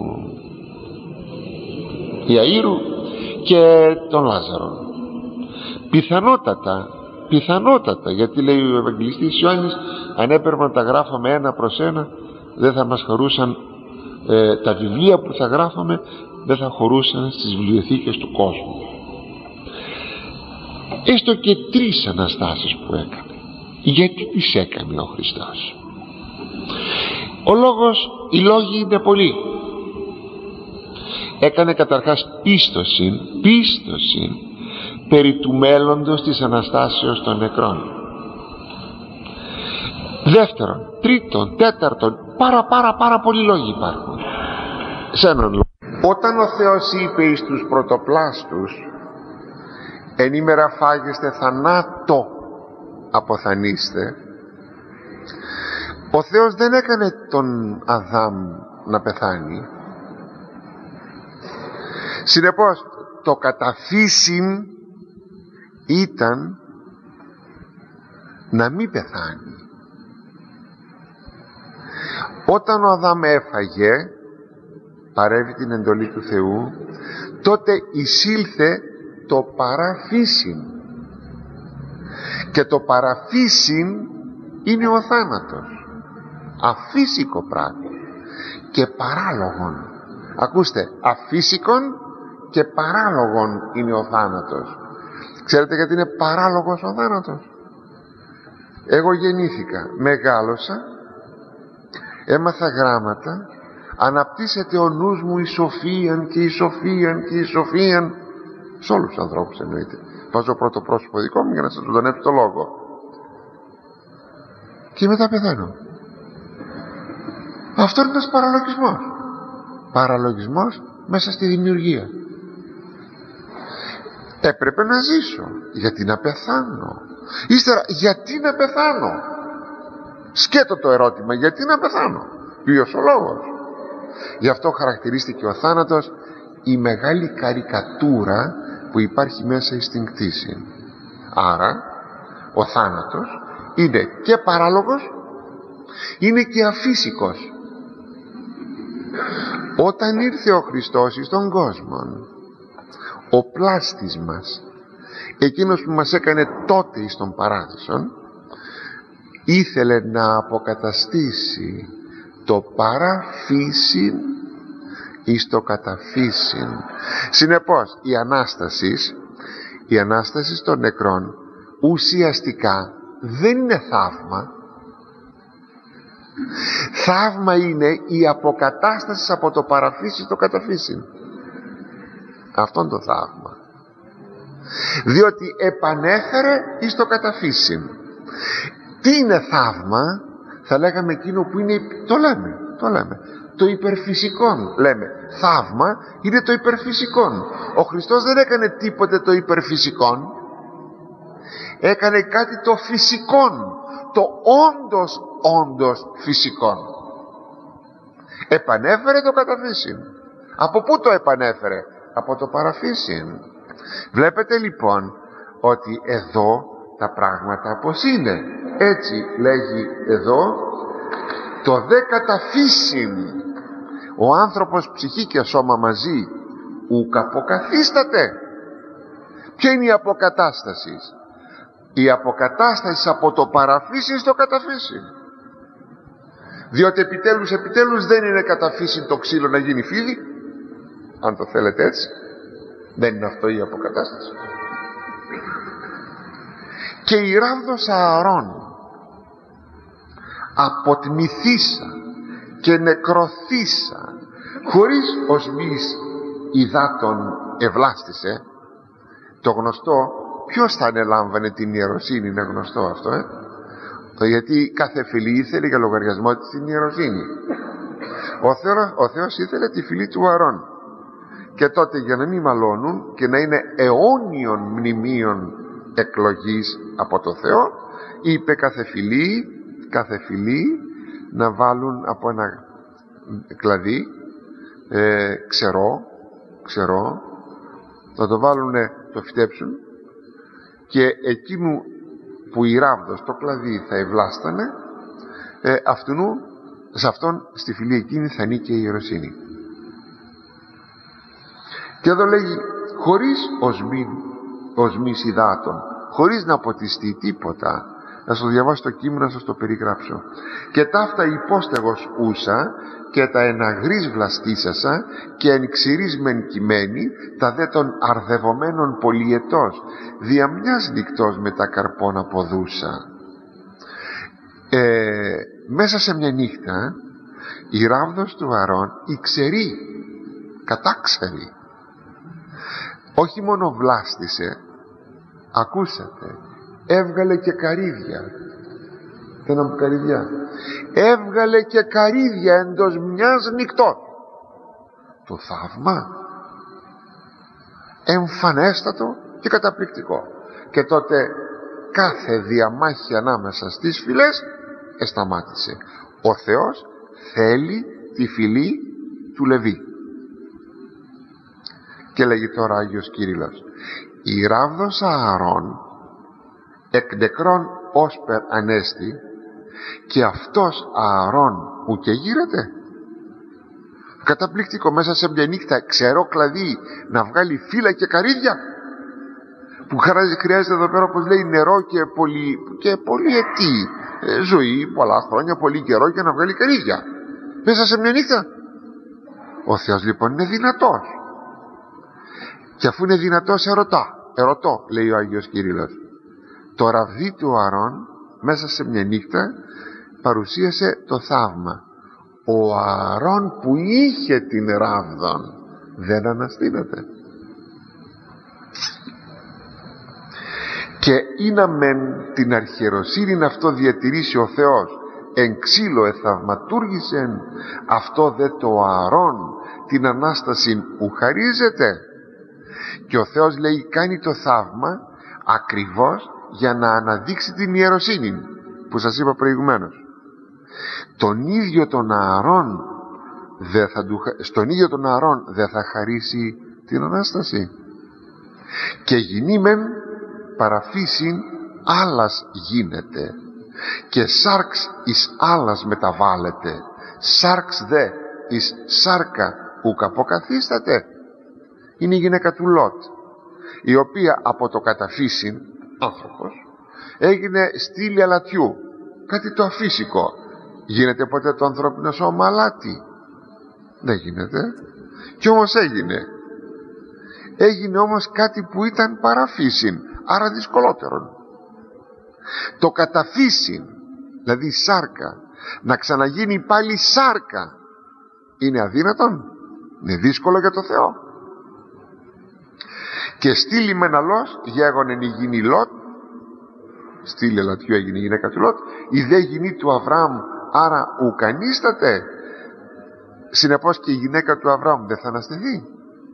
Ιαΐρου και τον Λάζαρο. Πιθανότατα, πιθανότατα, γιατί λέει ο Ευαγγελιστής Ιωάννης, αν έπρεπε να τα γράφαμε ένα προς ένα, δεν θα μας χαρούσαν ε, τα βιβλία που θα γράφαμε, δεν θα χωρούσαν στις βιβλιοθήκες του κόσμου. Έστω και τρεις Αναστάσεις που έκανε. Γιατί τις έκανε ο Χριστός? Ο λόγος, οι λόγοι είναι πολλοί. Έκανε καταρχάς πίστοσιν, πίστοσιν περί του μέλλοντος της Αναστάσεως των νεκρών. Δεύτερον, τρίτον, τέταρτον, πάρα πάρα πάρα πολλοί λόγοι υπάρχουν. Σε έναν λόγο, όταν ο Θεός είπε εις τους πρωτοπλάστους, εν ημέρα φάγεστε θανάτω αποθανείστε, ο Θεός δεν έκανε τον Αδάμ να πεθάνει. Συνεπώς το καταφύσιν ήταν να μην πεθάνει. Όταν ο Αδάμ έφαγε, παρέβη την εντολή του Θεού, τότε εισήλθε το παραφύσιν, και το παραφύσιν είναι ο θάνατος, αφύσικο πράγμα και παράλογον. Ακούστε, αφύσικον και παράλογον είναι ο θάνατος. Ξέρετε γιατί είναι παράλογος ο θάνατος? Εγώ γεννήθηκα, μεγάλωσα, έμαθα γράμματα, αναπτύσσεται ο νους μου η σοφίαν και η σοφίαν και η σοφίαν, σε όλους τους ανθρώπους εννοείται. Βάζω πρώτο πρόσωπο δικό μου για να σας ζωντανέψω το λόγο, και μετά πεθαίνω. Αυτό είναι ένας παραλογισμός. Παραλογισμός μέσα στη δημιουργία. Έπρεπε να ζήσω, γιατί να πεθάνω. Ύστερα, γιατί να πεθάνω? Σκέτο το ερώτημα, γιατί να πεθάνω? Ποιος ο λόγος? Γι' αυτό χαρακτηρίστηκε ο θάνατος η μεγάλη καρικατούρα που υπάρχει μέσα στην κτήση. Άρα ο θάνατος είναι και παράλογος, είναι και αφύσικος. Όταν ήρθε ο Χριστός στον κόσμο, ο πλάστης μας, εκείνος που μας έκανε τότε εις τον παράδεισον, ήθελε να αποκαταστήσει το παραφύσιν εις το καταφύσιν. Συνεπώς η Ανάσταση, η Ανάσταση των νεκρών ουσιαστικά δεν είναι θαύμα. Θαύμα είναι η αποκατάσταση από το παραφύσιν στο καταφύσιν. Αυτό το θαύμα, διότι επανέφερε εις το καταφύσιν. Τι είναι θαύμα? Θα λέγαμε εκείνο που είναι, το λέμε, το λέμε το υπερφυσικό, λέμε θαύμα είναι το υπερφυσικό. Ο Χριστός δεν έκανε τίποτε το υπερφυσικό, έκανε κάτι το φυσικό, το όντως όντως φυσικό. Επανέφερε το καταφύσιν. Από πού το επανέφερε? Από το παραφύσιν. Βλέπετε λοιπόν ότι εδώ τα πράγματα πως είναι. Έτσι λέγει εδώ, το δε καταφύσιν, ο άνθρωπος ψυχή και σώμα μαζί, ουκ αποκαθίσταται. Ποια είναι η αποκατάσταση? Η αποκατάσταση από το παραφύσιν στο καταφύσιν. Διότι επιτέλους επιτέλους δεν είναι καταφύσιν το ξύλο να γίνει φίδι, αν το θέλετε έτσι. Δεν είναι αυτό η αποκατάσταση. Και η ράβδος Ααρών αποτμηθήσα και νεκρωθήσα, χωρίς οσμής υδάτων ευλάστησε. Το γνωστό, ποιος θα ανελάμβανε την ιεροσύνη, είναι γνωστό αυτό, ε? γιατί κάθε φυλή ήθελε για λογαριασμό της την ιεροσύνη. Ο Θεός, ο Θεός ήθελε τη φυλή του Αρών, και τότε για να μην μαλώνουν και να είναι αιώνιων μνημείων εκλογής από το Θεό, είπε κάθε φυλή, κάθε φυλή να βάλουν από ένα κλαδί ε, ξερό, ξερό, θα το βάλουν, το φυτέψουν, και εκείνου που η ράβδος το κλαδί θα ευλάστανε, ε, αυτού, σε αυτόν, στη φυλή εκείνη θα νίκε η ιεροσύνη. Και εδώ λέγει χωρίς οσμήν, οσμής υδάτων, χωρίς να ποτιστεί τίποτα. Να σου διαβάσω το κείμενο, να σας το περιγράψω. Και ταύτα υπόστεγος ούσα, και τα εναγρής βλαστήσασα, και εν ξηρής μεν κειμένη, τα δε των αρδευομένων πολυετός, δια μιας νυχτός με τα καρπών αποδούσα. Ε, μέσα σε μια νύχτα η ράβδος του Αρών η ξερή, κατάξερη, όχι μόνο βλάστησε, ακούσατε, έβγαλε και καρύδια. Θέλαμε μου καρύδια. Έβγαλε και καρύδια εντός μιας νυχτός. Το θαύμα εμφανέστατο και καταπληκτικό. Και τότε κάθε διαμάχη ανάμεσα στις φυλές εσταμάτησε. Ο Θεός θέλει τη φυλή του Λεβί. Και λέγει τώρα Άγιος Κύριλλος, η ράβδος Ααρών εκ νεκρών όσπερ ανέστη, και αυτός Ααρών ουκε γύρεται. Καταπληκτικό, μέσα σε μια νύχτα ξερό κλαδί να βγάλει φύλλα και καρύδια, που χρειάζεται εδώ πέρα, όπως λέει, νερό και πολύ, και πολυετή ε, ζωή, πολλά χρόνια, πολύ καιρό, για να βγάλει καρύδια μέσα σε μια νύχτα. Ο Θεός λοιπόν είναι δυνατός, και αφού είναι δυνατός ερωτά, ερωτώ, λέει ο Άγιος Κύριλλος, το ραβδί του Αρών μέσα σε μια νύχτα παρουσίασε το θαύμα. Ο Αρών που είχε την ράβδον δεν αναστήνεται. Και είναι μεν την αρχιεροσύνην αυτό διατηρήσει ο Θεός, εν ξύλο εθαυματούργησεν, αυτό δε το Αρών την Ανάσταση που χαρίζεται. Και ο Θεός, λέει, κάνει το θαύμα ακριβώς για να αναδείξει την ιεροσύνη που σας είπα προηγουμένως. Τον ίδιο τον Ααρών δεν θα του, στον ίδιο τον Ααρών δεν θα χαρίσει την Ανάσταση. Και γινήμεν παραφύσιν άλλας γίνεται, και σάρξ εις άλλας μεταβάλλεται, σάρξ δε εις σάρκα ουκ αποκαθίσταται. Είναι η γυναίκα του Λότ, η οποία από το καταφύσιν άνθρωπος έγινε στήλη αλατιού, κάτι το αφύσικο. Γίνεται ποτέ το ανθρώπινο σώμα αλάτι? Δεν γίνεται. Κι όμως έγινε. Έγινε όμως κάτι που ήταν παραφύσιν, άρα δυσκολότερον. Το καταφύσιν, δηλαδή σάρκα, να ξαναγίνει πάλι σάρκα, είναι αδύνατον? Είναι δύσκολο για το Θεό. Και στήλη μεναλός γέγονεν η γυνή Λότ, στήλη ελατιού έγινε η γυναίκα του Λότ, η δε γυνή του Αβραάμ, άρα ουκανίσταται. Συνεπώς και η γυναίκα του Αβραάμ δεν θα αναστηθεί.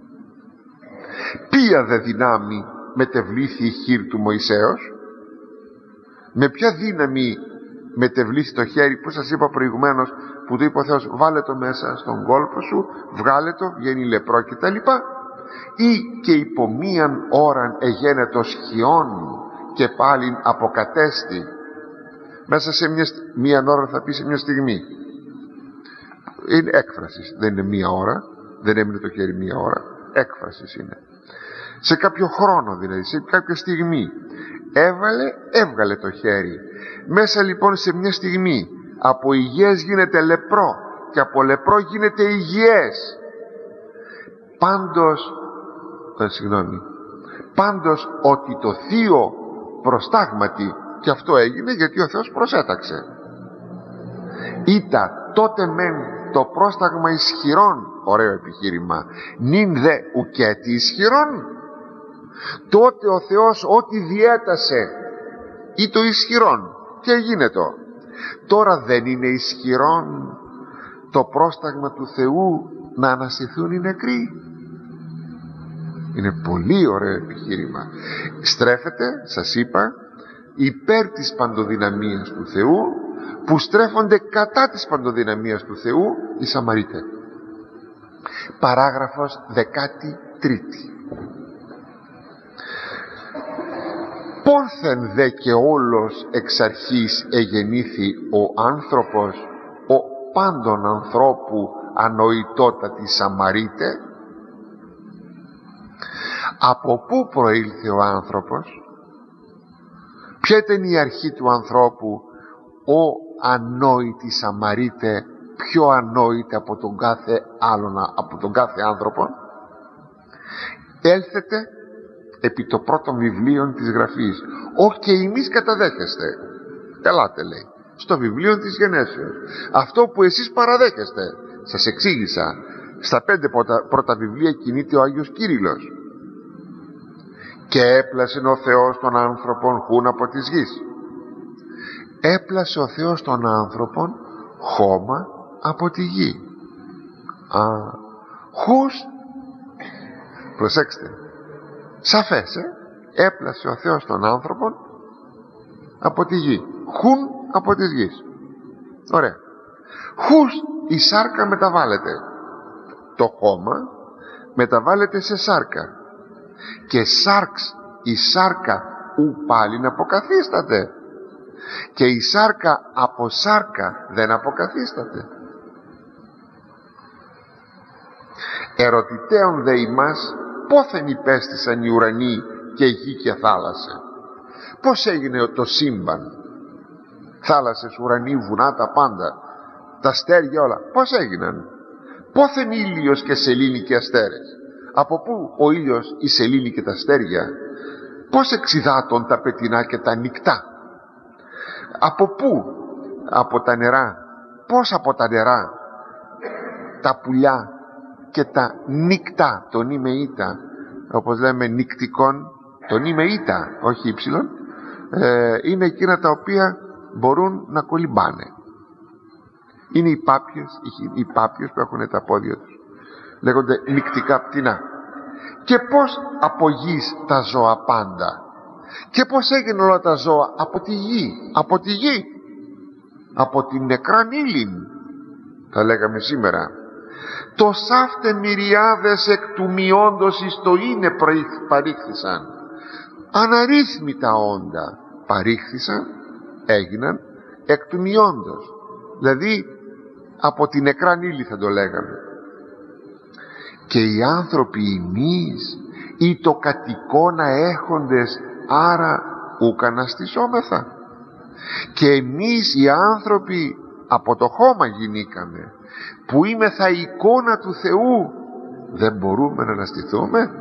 Ποια δε δυνάμει μετεβλήθη η χείρ του Μωυσέως? Με ποια δύναμη μετεβλήθη το χέρι που σας είπα προηγουμένως, που του είπε ο Θεός, βάλε το μέσα στον κόλπο σου, βγάλε το, βγαίνει λεπρό κτλ. Ή και υπό μίαν ώραν εγένετο σχιών και πάλιν αποκατέστη. Μέσα σε μια, μία ώρα θα πει σε μια στιγμή. Είναι έκφραση, δεν είναι μία ώρα, δεν έμεινε το χέρι μία ώρα, έκφραση είναι. Σε κάποιο χρόνο δηλαδή, σε κάποια στιγμή έβαλε, έβγαλε το χέρι. Μέσα λοιπόν σε μια στιγμή από υγιές γίνεται λεπρό, και από λεπρό γίνεται υγιές. Πάντως, ε, συγγνώμη, πάντως ότι το θείο προστάγματι, και αυτό έγινε γιατί ο Θεός προσέταξε. Ήτα τότε μεν το πρόσταγμα ισχυρών, ωραίο επιχείρημα, νυν δε ουκέτη ισχυρών. Τότε ο Θεός ό,τι διέτασε ή το ισχυρόν και γίνεται. Τώρα δεν είναι ισχυρόν το πρόσταγμα του Θεού να αναστηθούν οι νεκροί? Είναι πολύ ωραίο επιχείρημα. Στρέφεται, σας είπα, υπέρ της παντοδυναμίας του Θεού, που στρέφονται κατά της παντοδυναμίας του Θεού οι Σαμαρίτες. Παράγραφος δεκάτη τρίτη. Πόρθεν δε και όλος εξ αρχής εγεννήθη ο άνθρωπος, ο πάντων ανθρώπου ανοητότατη Σαμαρίτε? Από πού προήλθε ο άνθρωπος? Ποια ήταν η αρχή του ανθρώπου? Ο ανόητη Σαμαρίτε, πιο ανόητη από τον κάθε άλλον, από τον κάθε άνθρωπο. Έλθετε επί το πρώτο βιβλίο της Γραφής. Όχι και εμείς καταδέχεστε. Ελάτε, λέει, στο βιβλίο της Γενέσεως. Αυτό που εσείς παραδέχεστε. Σας εξήγησα. Στα πέντε πρώτα, πρώτα βιβλία κινείται ο Άγιος Κύριλλος. Και έπλασε ο Θεός των άνθρωπων χούν από της γης. Έπλασε ο Θεός των άνθρωπων χώμα από τη γη. Α, χους, προσέξτε, σαφές, ε? Έπλασε ο Θεός των άνθρωπων από τη γη. Χουν από της γης. Ωραία. Χους, η σάρκα μεταβάλλεται. Το χώμα μεταβάλλεται σε σάρκα. Και σάρξ, η σάρκα ου πάλιν αποκαθίσταται. Και η σάρκα από σάρκα δεν αποκαθίσταται. Ερωτητέων δε ημάς, πόθεν υπέστησαν οι ουρανοί και η γη και θάλασσα? Πώς έγινε το σύμπαν? Θάλασσες, ουρανοί, βουνά, τα πάντα, τα αστέρια όλα, πώς έγιναν? Πόθεν ήλιος και σελήνη και αστέρες? Από πού ο ήλιος, η σελήνη και τα αστέρια? Πώς εξιδάτων τα πετεινά και τα νυκτά? Από πού? Από τα νερά. Πώς από τα νερά τα πουλιά και τα νυκτά, τον είμαι ήτα, όπως λέμε νυκτικών, τον είμαι ήτα, όχι ύψιλον, ε, είναι εκείνα τα οποία μπορούν να κολυμπάνε. Είναι οι πάπιες, οι πάπιες που έχουν τα πόδια τους, λέγονται νυκτικά πτηνά. Και πώς από γης τα ζώα πάντα? Και πως έγινε όλα τα ζώα? Από τη γη. Από τη γη, από την νεκράν ύλην, θα λέγαμε σήμερα. Το σάφτε μυριάδες εκ του μειόντος εις το είναι παρήχθησαν. Αναρρύθμιτα όντα παρήχθησαν, έγιναν εκ του μειόντος, δηλαδή από την νεκράν ύλη θα το λέγαμε. Και οι άνθρωποι εμείς ή το κατοικώνα έχοντες, άρα ούκ αναστησόμεθα? Και εμείς οι άνθρωποι από το χώμα γινήκαμε, που είμεθα η εικόνα του Θεού, δεν μπορούμε να αναστηθούμε?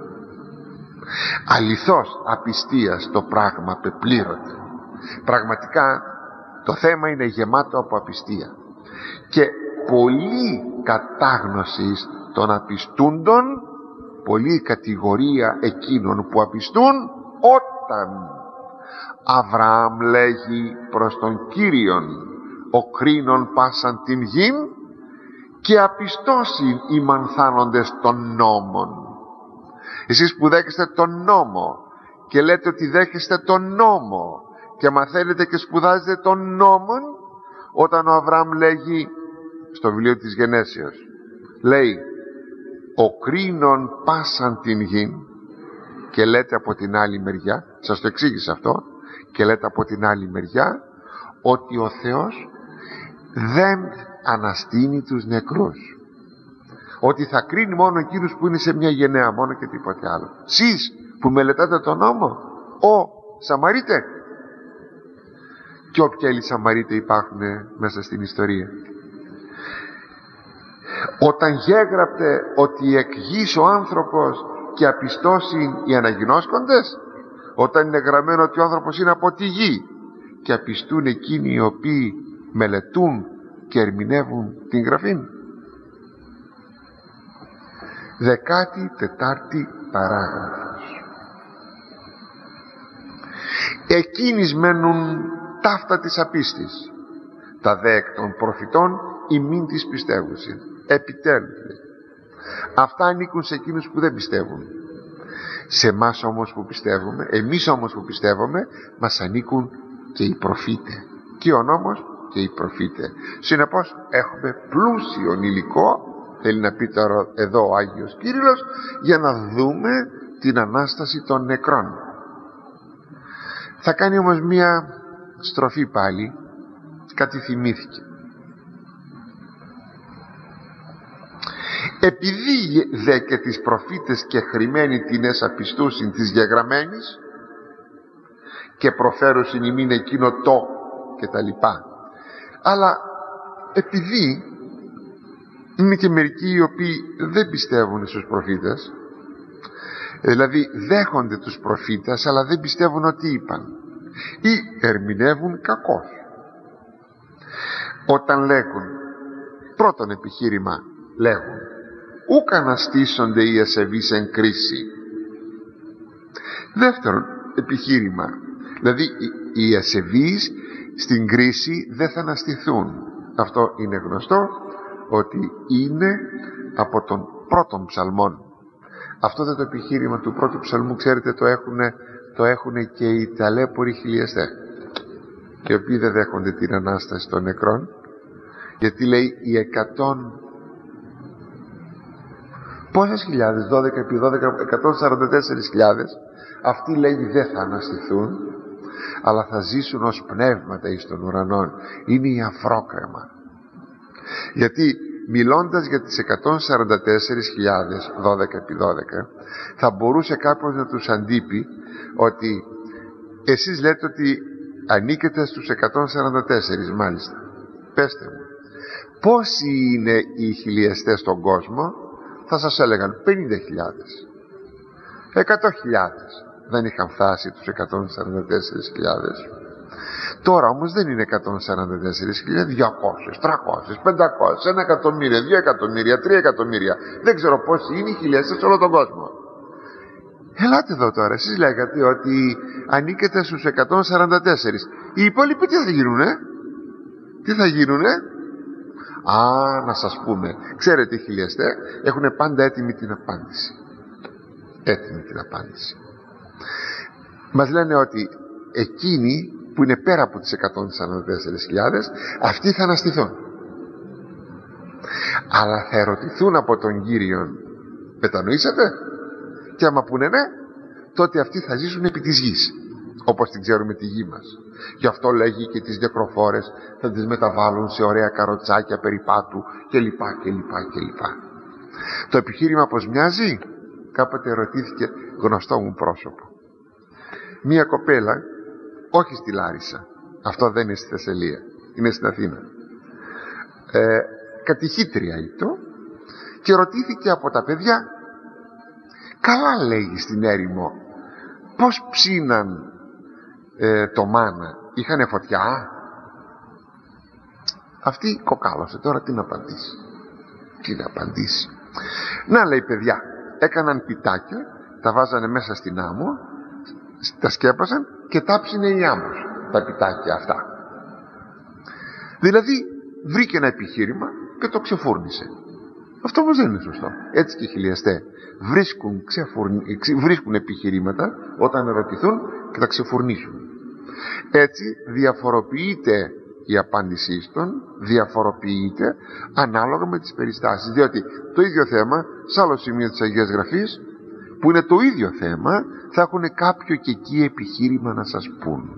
Αληθώς απιστίας το πράγμα πεπλήρωται. Πραγματικά το θέμα είναι γεμάτο από απιστία και πολλή κατάγνωση των απιστούντων, πολλή κατηγορία εκείνων που απιστούν, όταν Αβραάμ λέγει προς τον Κύριον, ο κρίνων πάσαν την γην και απιστώσιν οι μανθάνοντες των νόμων. Εσείς που δέχεστε τον νόμο και λέτε ότι δέχεστε τον νόμο και μαθαίνετε και σπουδάζετε τον νόμον, όταν ο Αβραάμ λέγει στο βιβλίο της Γενέσεως, λέει ο κρίνων πάσαν την γην, και λέτε από την άλλη μεριά, σας το εξήγησα αυτό, και λέτε από την άλλη μεριά ότι ο Θεός δεν αναστήνει τους νεκρούς, ότι θα κρίνει μόνο εκείνους που είναι σε μια γενναία μόνο και τίποτε άλλο. Σεις που μελετάτε τον νόμο, ο Σαμαρίτε, και όποια άλλοι Σαμαρίτε υπάρχουν μέσα στην ιστορία. Όταν γέγραπτε ότι εκ γης ο άνθρωπος και απιστώσιν οι αναγινώσκοντες, όταν είναι γραμμένο ότι ο άνθρωπος είναι από τη γη και απιστούν εκείνοι οι οποίοι μελετούν και ερμηνεύουν την Γραφήν. Δεκάτη τετάρτη παράγραφος. Εκείνοι μένουν ταύτα της απίστης, τα δε εκ των προφητών ημίν της πιστεύουσιν. Επιτέλους, αυτά ανήκουν σε εκείνους που δεν πιστεύουν. Σε εμάς όμως που πιστεύουμε, εμείς όμως που πιστεύουμε, μας ανήκουν και οι προφήτε, και ο νόμος και οι προφήτε. Συνεπώς έχουμε πλούσιο υλικό, θέλει να πει τώρα εδώ ο Άγιος Κύριλλος, για να δούμε την Ανάσταση των νεκρών. Θα κάνει όμως μία στροφή πάλι, κάτι θυμήθηκε. Επειδή δε και τις προφήτες και χρημένοι την εσαπιστούσιν της γεγραμμένης και προφέρουσιν ημίν εκείνο το και τα λοιπά, αλλά επειδή είναι και μερικοί οι οποίοι δεν πιστεύουν στους προφήτες, δηλαδή δέχονται τους προφήτες αλλά δεν πιστεύουν ότι είπαν ή ερμηνεύουν κακώς, όταν λέγουν, πρώτον επιχείρημα λέγουν, ούκ αναστήσονται οι ασεβείς εν κρίση. Δεύτερον επιχείρημα, δηλαδή οι ασεβείς στην κρίση δεν θα αναστηθούν. Αυτό είναι γνωστό ότι είναι από τον πρώτον ψαλμόν. Αυτό δεν το επιχείρημα του πρώτου ψαλμού, ξέρετε, το έχουν, το έχουν και οι ταλέποροι χιλιαστέ, οι οποίοι δεν δέχονται την Ανάσταση των νεκρών, γιατί λέει οι εκατόν πόσες χιλιάδες, δώδεκα επί δώδεκα, εκατόν σαράντα τέσσερις χιλιάδες, αυτοί λέει δεν θα αναστηθούν, αλλά θα ζήσουν ως πνεύματα εις των ουρανών. Είναι η αφρόκρεμα. Γιατί μιλώντας για τις εκατόν σαράντα τέσσερις χιλιάδες, δώδεκα επί δώδεκα, θα μπορούσε κάποιος να τους αντίπει ότι εσείς λέτε ότι ανήκετε στους εκατόν σαράντα τέσσερις, μάλιστα. Πέστε μου, πόσοι είναι οι χιλιαστές στον κόσμο? Θα σας έλεγαν πενήντα χιλιάδες, εκατό χιλιάδες. Δεν είχαν φτάσει τους εκατόν σαράντα τέσσερις χιλιάδες. Τώρα όμως δεν είναι εκατόν σαράντα τέσσερις χιλιάδες, διακόσιες, τριακόσιες, πεντακόσιες, ένα εκατομμύριο, δύο εκατομμύρια, τρία εκατομμύρια. Δεν ξέρω πόσοι είναι οι χιλιαστές σε όλο τον κόσμο. Ελάτε εδώ τώρα, εσείς λέγατε ότι ανήκετε στους εκατόν σαράντα τέσσερις. Οι υπόλοιποι τι θα γίνουνε? Τι θα γίνουνε? Α, να σας πούμε, ξέρετε οι χιλιαστέ έχουν πάντα έτοιμη την απάντηση. Έτοιμη την απάντηση. Μας λένε ότι εκείνοι που είναι πέρα από τις εκατόν σαράντα τέσσερις χιλιάδες, αυτοί θα αναστηθούν, αλλά θα ερωτηθούν από τον Κύριον. Μετανοήσατε? Και άμα πούνε ναι, τότε αυτοί θα ζήσουν επί της γης, όπως την ξέρουμε τη γη μας. Γι' αυτό λέγει και τις νεκροφόρες θα τις μεταβάλουν σε ωραία καροτσάκια περιπάτου κλπ κλπ κλπ. Το επιχείρημα πως μοιάζει? Κάποτε ερωτήθηκε γνωστό μου πρόσωπο μία κοπέλα, όχι στη Λάρισα, αυτό δεν είναι στη Θεσσαλία, είναι στην Αθήνα, ε, κατηχήτρια ήτο, και ρωτήθηκε από τα παιδιά, καλά λέγει στην έρημο, πως ψήναν ε, το μάνα, είχανε φωτιά? Αυτή κοκάλωσε. Τώρα τι να απαντήσει? Τι να απαντήσει? Να, λέει, παιδιά, έκαναν πιτάκια, τα βάζανε μέσα στην άμμο, τα σκέπασαν και τάψινε η άμμος τα πιτάκια αυτά. Δηλαδή βρήκε ένα επιχείρημα και το ξεφούρνησε. Αυτό όμως δεν είναι σωστό. Έτσι και οι χιλιαστέ βρίσκουν, ξεφουρνι... βρίσκουν επιχειρήματα όταν ερωτηθούν και τα ξεφουρνίσουν. Έτσι διαφοροποιείται η απάντησή των, διαφοροποιείται ανάλογα με τις περιστάσεις, διότι το ίδιο θέμα σε άλλο σημείο της Αγίας Γραφής, που είναι το ίδιο θέμα, θα έχουν κάποιο και εκεί επιχείρημα να σας πούν.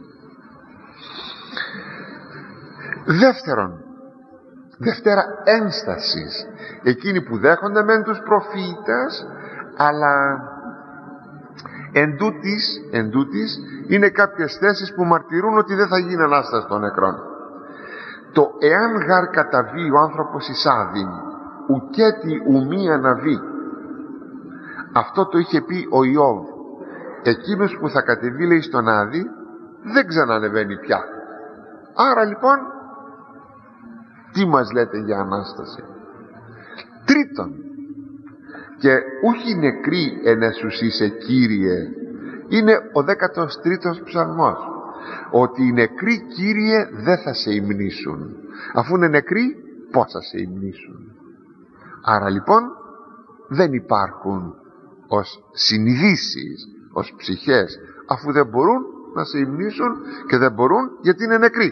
Δεύτερον, Δευτέρα ένστασης, εκείνοι που δέχονται μεν τους προφήτες, αλλά εν τούτης, εν τούτης είναι κάποιες θέσεις που μαρτυρούν ότι δεν θα γίνει Ανάσταση των νεκρών. Το εάν γαρ καταβεί ο άνθρωπος εις άδειν, ουκέτι ουμή αναβεί, αυτό το είχε πει ο Ιώβ. Εκείνος που θα κατεβεί, λέει, στον Άδη δεν ξανανεβαίνει πια. Άρα λοιπόν τι μας λέτε για Ανάσταση? Τρίτον, και ούχι νεκροί εν εσουσίσε Κύριε, είναι ο δέκατος τρίτος ψαλμός. ότι οι νεκροί, Κύριε, δεν θα σε υμνήσουν. Αφού είναι νεκροί, πώς θα σε υμνήσουν? Άρα λοιπόν δεν υπάρχουν ως συνειδήσεις, ως ψυχές, αφού δεν μπορούν να σε υμνήσουν, και δεν μπορούν γιατί είναι νεκροί.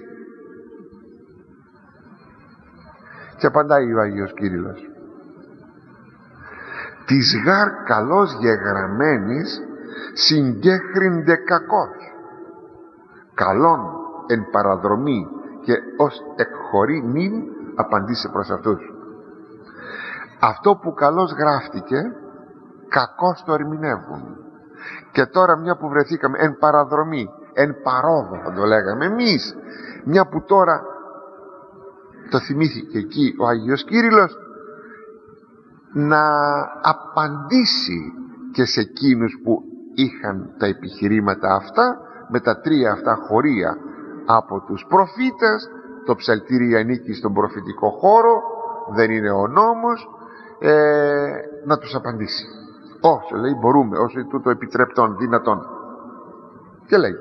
Και απαντάει ο Άγιος Κύριλλος: της γάρ καλώς γεγραμμένης συγκέχρυνται κακός, καλόν εν παραδρομή και ως εκχωρεί νυν απαντήσει προς αυτούς. Αυτό που καλώς γράφτηκε, κακώς το ερμηνεύουν. Και τώρα, μια που βρεθήκαμε εν παραδρομή, εν παρόδο θα το λέγαμε εμείς, μια που τώρα το θυμήθηκε εκεί ο Άγιος Κύριλλος, να απαντήσει και σε εκείνους που είχαν τα επιχειρήματα αυτά, με τα τρία αυτά χωρία από τους προφήτες. Το ψαλτήρι ανήκει στον προφητικό χώρο, δεν είναι ο νόμος, ε, να τους απαντήσει όσο λέει μπορούμε, όσο τούτο επιτρεπτών δυνατόν. Και λέει: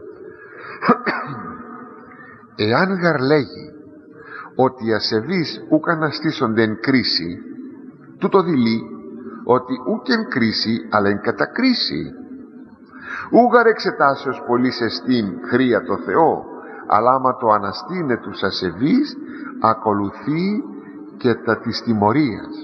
εάν γαρ λέγει ότι οι ασεβείς ούκ αναστήσονται εν κρίση, τούτο δηλεί ότι ούκ εν κρίση αλλά εν κατακρίση. Ούγαρ εξετάσεως πολλής εστίν χρία το Θεό, αλλά άμα το αναστήνε τους ασεβείς, ακολουθεί και τα της τιμωρίας.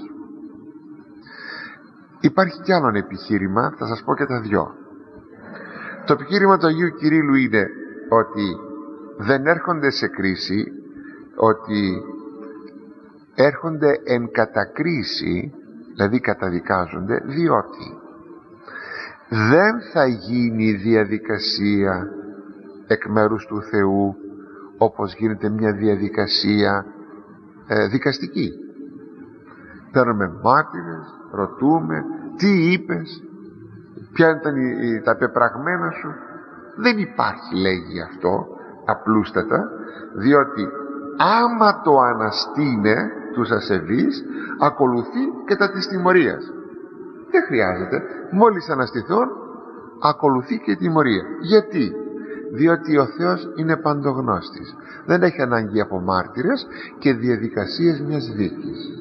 Υπάρχει κι άλλον επιχείρημα, θα σας πω και τα δυο. Το επιχείρημα του Αγίου Κυρίλλου είναι ότι δεν έρχονται σε κρίση, ότι έρχονται εν κατακρίση, δηλαδή καταδικάζονται, διότι δεν θα γίνει η διαδικασία εκ μέρους του Θεού όπως γίνεται μια διαδικασία ε, δικαστική. Παίρνουμε μάρτυρες, ρωτούμε τι είπες, ποια ήταν η, η, τα πεπραγμένα σου. Δεν υπάρχει, λέγει αυτό απλούστατα, διότι άμα το αναστήνε τους ασεβείς, ακολουθεί και τα της τιμωρίας. Δεν χρειάζεται, μόλις αναστηθούν ακολουθεί και η τιμωρία. Γιατί? Διότι ο Θεός είναι παντογνώστης, δεν έχει ανάγκη από μάρτυρες και διαδικασίες μιας δίκης.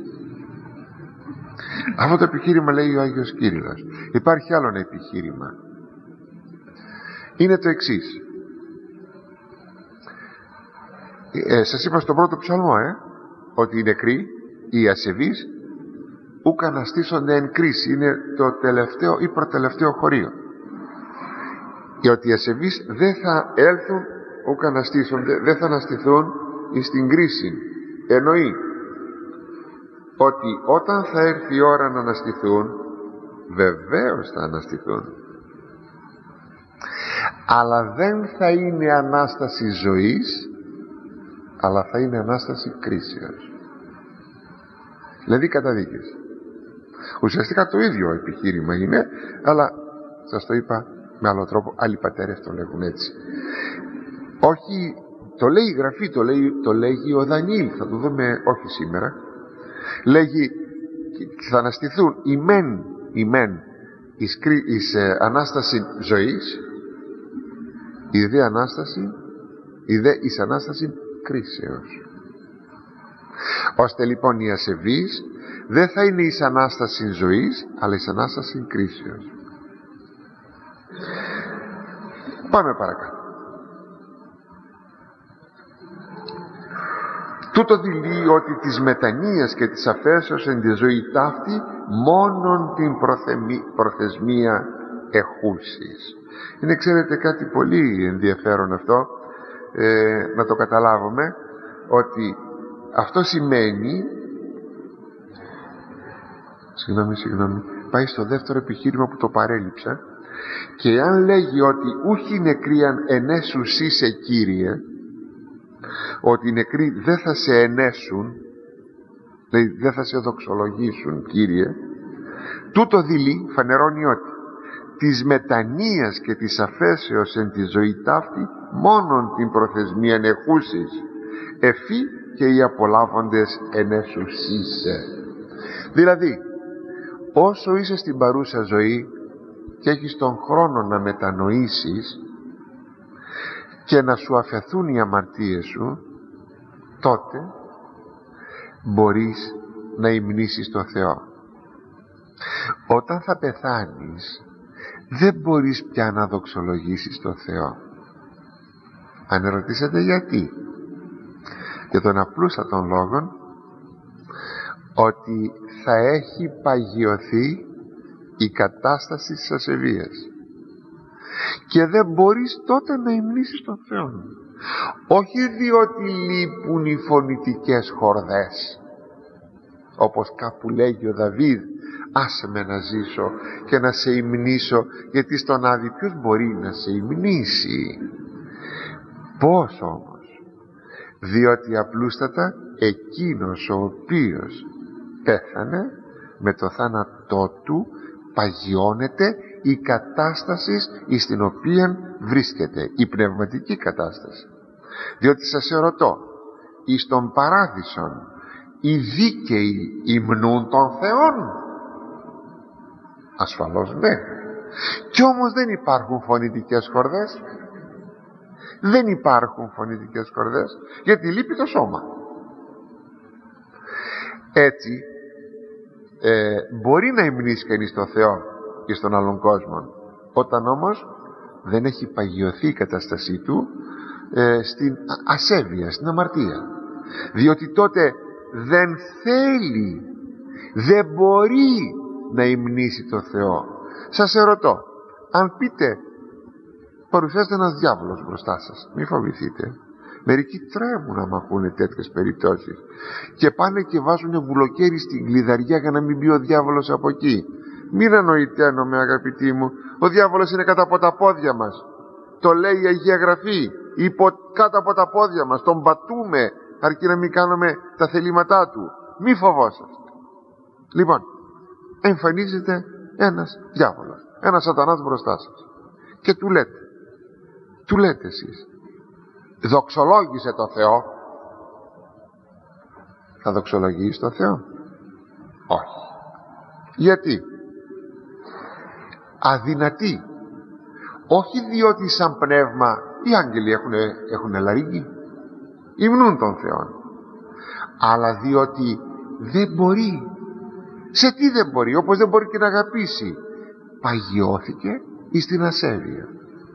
Αυτό το επιχείρημα λέει ο Άγιος Κύριλλος. Υπάρχει άλλο ένα επιχείρημα, είναι το εξής. ε, σας είπα στον πρώτο ψαλμό ε, ότι οι νεκροί, οι ασεβείς ούκ αναστήσονται εν κρίση, είναι το τελευταίο ή προτελευταίο χωρίο. Και ότι οι ασεβείς δεν θα έλθουν ούκ αναστήσονται, δεν θα αναστηθούν στην κρίση. Εννοεί ότι όταν θα έρθει η ώρα να αναστηθούν, βεβαίως θα αναστηθούν, αλλά δεν θα είναι ανάσταση ζωής, αλλά θα είναι ανάσταση κρίσεως, δηλαδή καταδίκης. Ουσιαστικά το ίδιο επιχείρημα είναι, αλλά σας το είπα με άλλο τρόπο, άλλοι πατέρες το λέγουν έτσι. Όχι, το λέει η Γραφή, το, λέει, το λέγει ο Δανιήλ, θα το δούμε όχι σήμερα. Λέγει θα αναστηθούν οι μεν, οι μεν εις, εις ε, ανάσταση ζωής, η δε ανάσταση, η δε εις ανάσταση κρίσεως. Ώστε λοιπόν οι ασεβείς δεν θα είναι εις ανάσταση ζωής, αλλά εις ανάσταση κρίσεως. Πάμε παρακάτω. Τούτο δηλεί ότι της μετανοίας και της αφέσεως εν τη ζωή ταύτη μόνον την προθεμί, προθεσμία εχούσης. Είναι, ξέρετε, κάτι πολύ ενδιαφέρον αυτό, ε, να το καταλάβουμε, ότι αυτό σημαίνει, συγγνώμη, συγγνώμη, πάει στο δεύτερο επιχείρημα που το παρέλειψα, και αν λέγει ότι ούχι νεκρίαν ενέσους είσαι Κύριε, ότι οι νεκροί δεν θα σε ενέσουν, δηλαδή δεν θα σε δοξολογήσουν Κύριε, τούτο δηλεί, φανερώνει ότι της μετανοίας και της αφέσεως εν τη ζωή ταύτη μόνον την προθεσμία εχούσης, εφή και οι απολάβοντες ενέσους είσαι. Δηλαδή όσο είσαι στην παρούσα ζωή και έχεις τον χρόνο να μετανοήσεις, και να σου αφαιθούν οι αμαρτίες σου, τότε μπορείς να υμνήσεις τον Θεό. Όταν θα πεθάνεις, δεν μπορείς πια να δοξολογήσεις τον Θεό. Αν ρωτήσετε γιατί, για τον απλούστατον λόγο ότι θα έχει παγιωθεί η κατάσταση της ασεβίας και δεν μπορείς τότε να υμνήσεις τον Θεό. Όχι διότι λείπουν οι φωνητικές χορδές, όπως κάπου λέγει ο Δαβίδ, άσε με να ζήσω και να σε υμνήσω, γιατί στον Άδη ποιος μπορεί να σε υμνήσει? Πώς όμως? Διότι απλούστατα εκείνος ο οποίος πέθανε, με το θάνατό του παγιώνεται η κατάσταση στην οποία βρίσκεται, η πνευματική κατάσταση. Διότι σας ερωτώ, εις τον παράδεισον οι δίκαιοι υμνούν των Θεών? Ασφαλώς ναι. Κι όμως δεν υπάρχουν φωνητικές χορδές. Δεν υπάρχουν φωνητικές χορδές, γιατί λείπει το σώμα. Έτσι ε, μπορεί να υμνήσει κανείς τον Θεό και στον άλλον κόσμο, όταν όμως δεν έχει παγιωθεί η κατάστασή του ε, στην ασέβεια, στην αμαρτία. Διότι τότε δεν θέλει, δεν μπορεί να υμνήσει τον Θεό. Σας ερωτώ, αν πείτε, παρουσιάζεται ένας διάβολος μπροστά σας, μη φοβηθείτε. Μερικοί τρέμουν να μ' ακούνε τέτοιες περιπτώσεις και πάνε και βάζουν βουλοκαίρι στην κλειδαριά για να μην μπει ο διάβολος από εκεί. Μην ανοηταίνομαι, αγαπητοί μου, ο διάβολος είναι κάτω από τα πόδια μας. Το λέει η Αγία Γραφή, υπό, κάτω από τα πόδια μας, τον πατούμε, αρκεί να μην κάνουμε τα θελήματά του. Μη φοβόσαστε. Λοιπόν, εμφανίζεται ένας διάβολος, ένας σατανάς μπροστά σας και του λέτε, του λέτε εσείς, δοξολόγησε το Θεό. Θα δοξολογείς το Θεό? Όχι. Γιατί? Αδυνατή. Όχι διότι σαν πνεύμα οι άγγελοι έχουν, έχουν λαρύγγι, υμνούν τον Θεό, αλλά διότι δεν μπορεί. Σε τι δεν μπορεί? Όπως δεν μπορεί και να αγαπήσει. Παγιώθηκε εις την ασέβεια.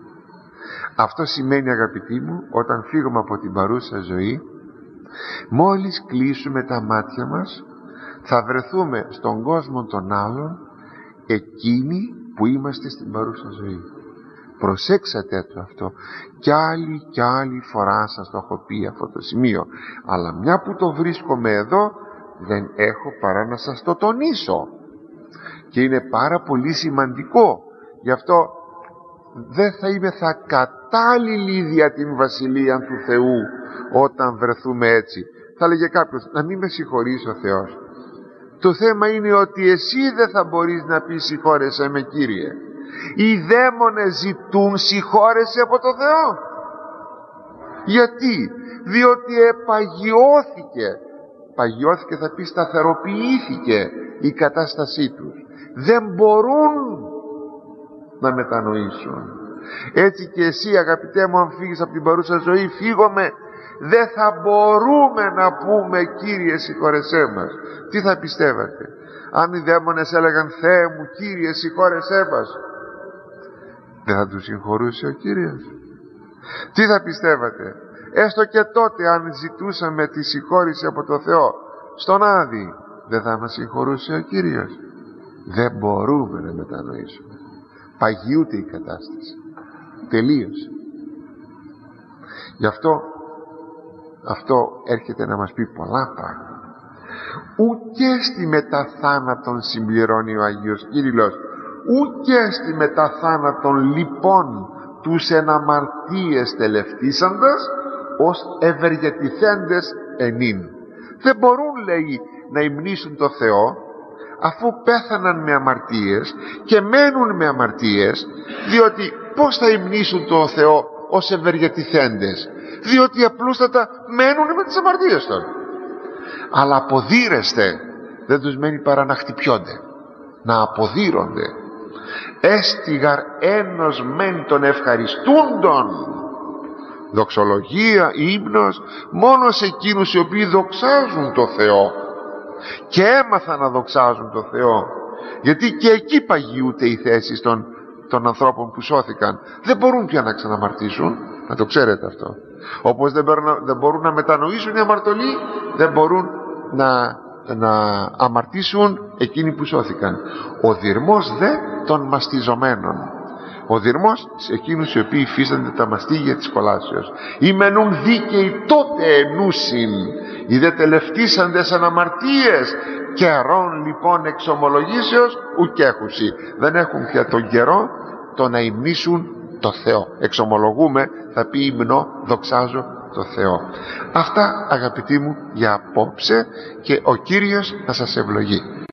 Αυτό σημαίνει, αγαπητοί μου, όταν φύγουμε από την παρούσα ζωή, μόλις κλείσουμε τα μάτια μας, θα βρεθούμε στον κόσμο των άλλων εκείνοι που είμαστε στην παρούσα ζωή. Προσέξατε το αυτό. Κι άλλη κι άλλη φορά σας το έχω πει αυτό το σημείο, αλλά μια που το βρίσκομαι εδώ, δεν έχω παρά να σας το τονίσω, και είναι πάρα πολύ σημαντικό. Γι' αυτό δεν θα είμαι θα κατάλληλη για την Βασιλεία του Θεού όταν βρεθούμε έτσι. Θα λέγε κάποιος, να μην με συγχωρήσει ο Θεός. Το θέμα είναι ότι εσύ δεν θα μπορείς να πεις συγχώρεσέ με, Κύριε. Οι δαίμονες ζητούν συγχώρεση από το Θεό. Γιατί? Διότι επαγιώθηκε. Παγιώθηκε, θα πει σταθεροποιήθηκε η κατάστασή τους. Δεν μπορούν να μετανοήσουν. Έτσι και εσύ, αγαπητέ μου, αν φύγεις από την παρούσα ζωή, φύγομαι, δεν θα μπορούμε να πούμε, Κύριε συγχώρεσέ μας. Τι θα πιστεύετε? Αν οι δαίμονες έλεγαν, Θεέ μου, Κύριε συγχώρεσέ μας, δεν θα τους συγχωρούσε ο Κύριος? Τι θα πιστεύατε? Έστω και τότε, αν ζητούσαμε τη συγχώρηση από το Θεό στον Άδη, δεν θα μας συγχωρούσε ο Κύριος? Δεν μπορούμε να μετανοήσουμε. Παγιούται η κατάσταση. Τελείωσε. Γι' αυτό αυτό έρχεται να μας πει πολλά πράγματα. Ουκέ στη μεταθάνατον, συμπληρώνει ο Αγίος Κύριλλος, ουκέ στη μεταθάνατον λοιπόν τους εν αμαρτίες τελευτήσαντας ως ευεργετηθέντες ενήν. Δεν μπορούν, λέει, να υμνήσουν το Θεό αφού πέθαναν με αμαρτίες και μένουν με αμαρτίες, διότι πώς θα υμνήσουν το Θεό ως ευεργετηθέντες? Διότι απλούστατα μένουν με τις αμαρτίες των. Αλλά αποδείρεστε, δεν τους μένει παρά να χτυπιόνται, να αποδείρονται. Έστιγαρ ένος μεν των ευχαριστούντων, Δοξολογία, ύμνος μόνο σε εκείνους οι οποίοι δοξάζουν το Θεό και έμαθαν να δοξάζουν το Θεό, γιατί και εκεί παγιούται η θέση των, των ανθρώπων που σώθηκαν. Δεν μπορούν πια να ξαναμαρτήσουν, να το ξέρετε αυτό. Όπως δεν μπορούν να, δεν μπορούν να μετανοήσουν οι αμαρτωλοί, δεν μπορούν να, να αμαρτήσουν εκείνοι που σώθηκαν. Ο δειρμός δε των μαστιζομένων, ο δειρμός σε εκείνους οι οποίοι υφίστανται τα μαστίγια της κολάσεως. Ήμενουν δίκαιοι τότε ενούσιν, οι δε τελευτήσαντες αναμαρτίες, καιρών λοιπόν εξομολογήσεως ουκέχουσι. Δεν έχουν πια τον καιρό το να υμνήσουν το Θεό. Εξομολογούμε, θα πει υμνώ, δοξάζω το Θεό. Αυτά αγαπητοί μου για απόψε, και ο Κύριος να σας ευλογεί.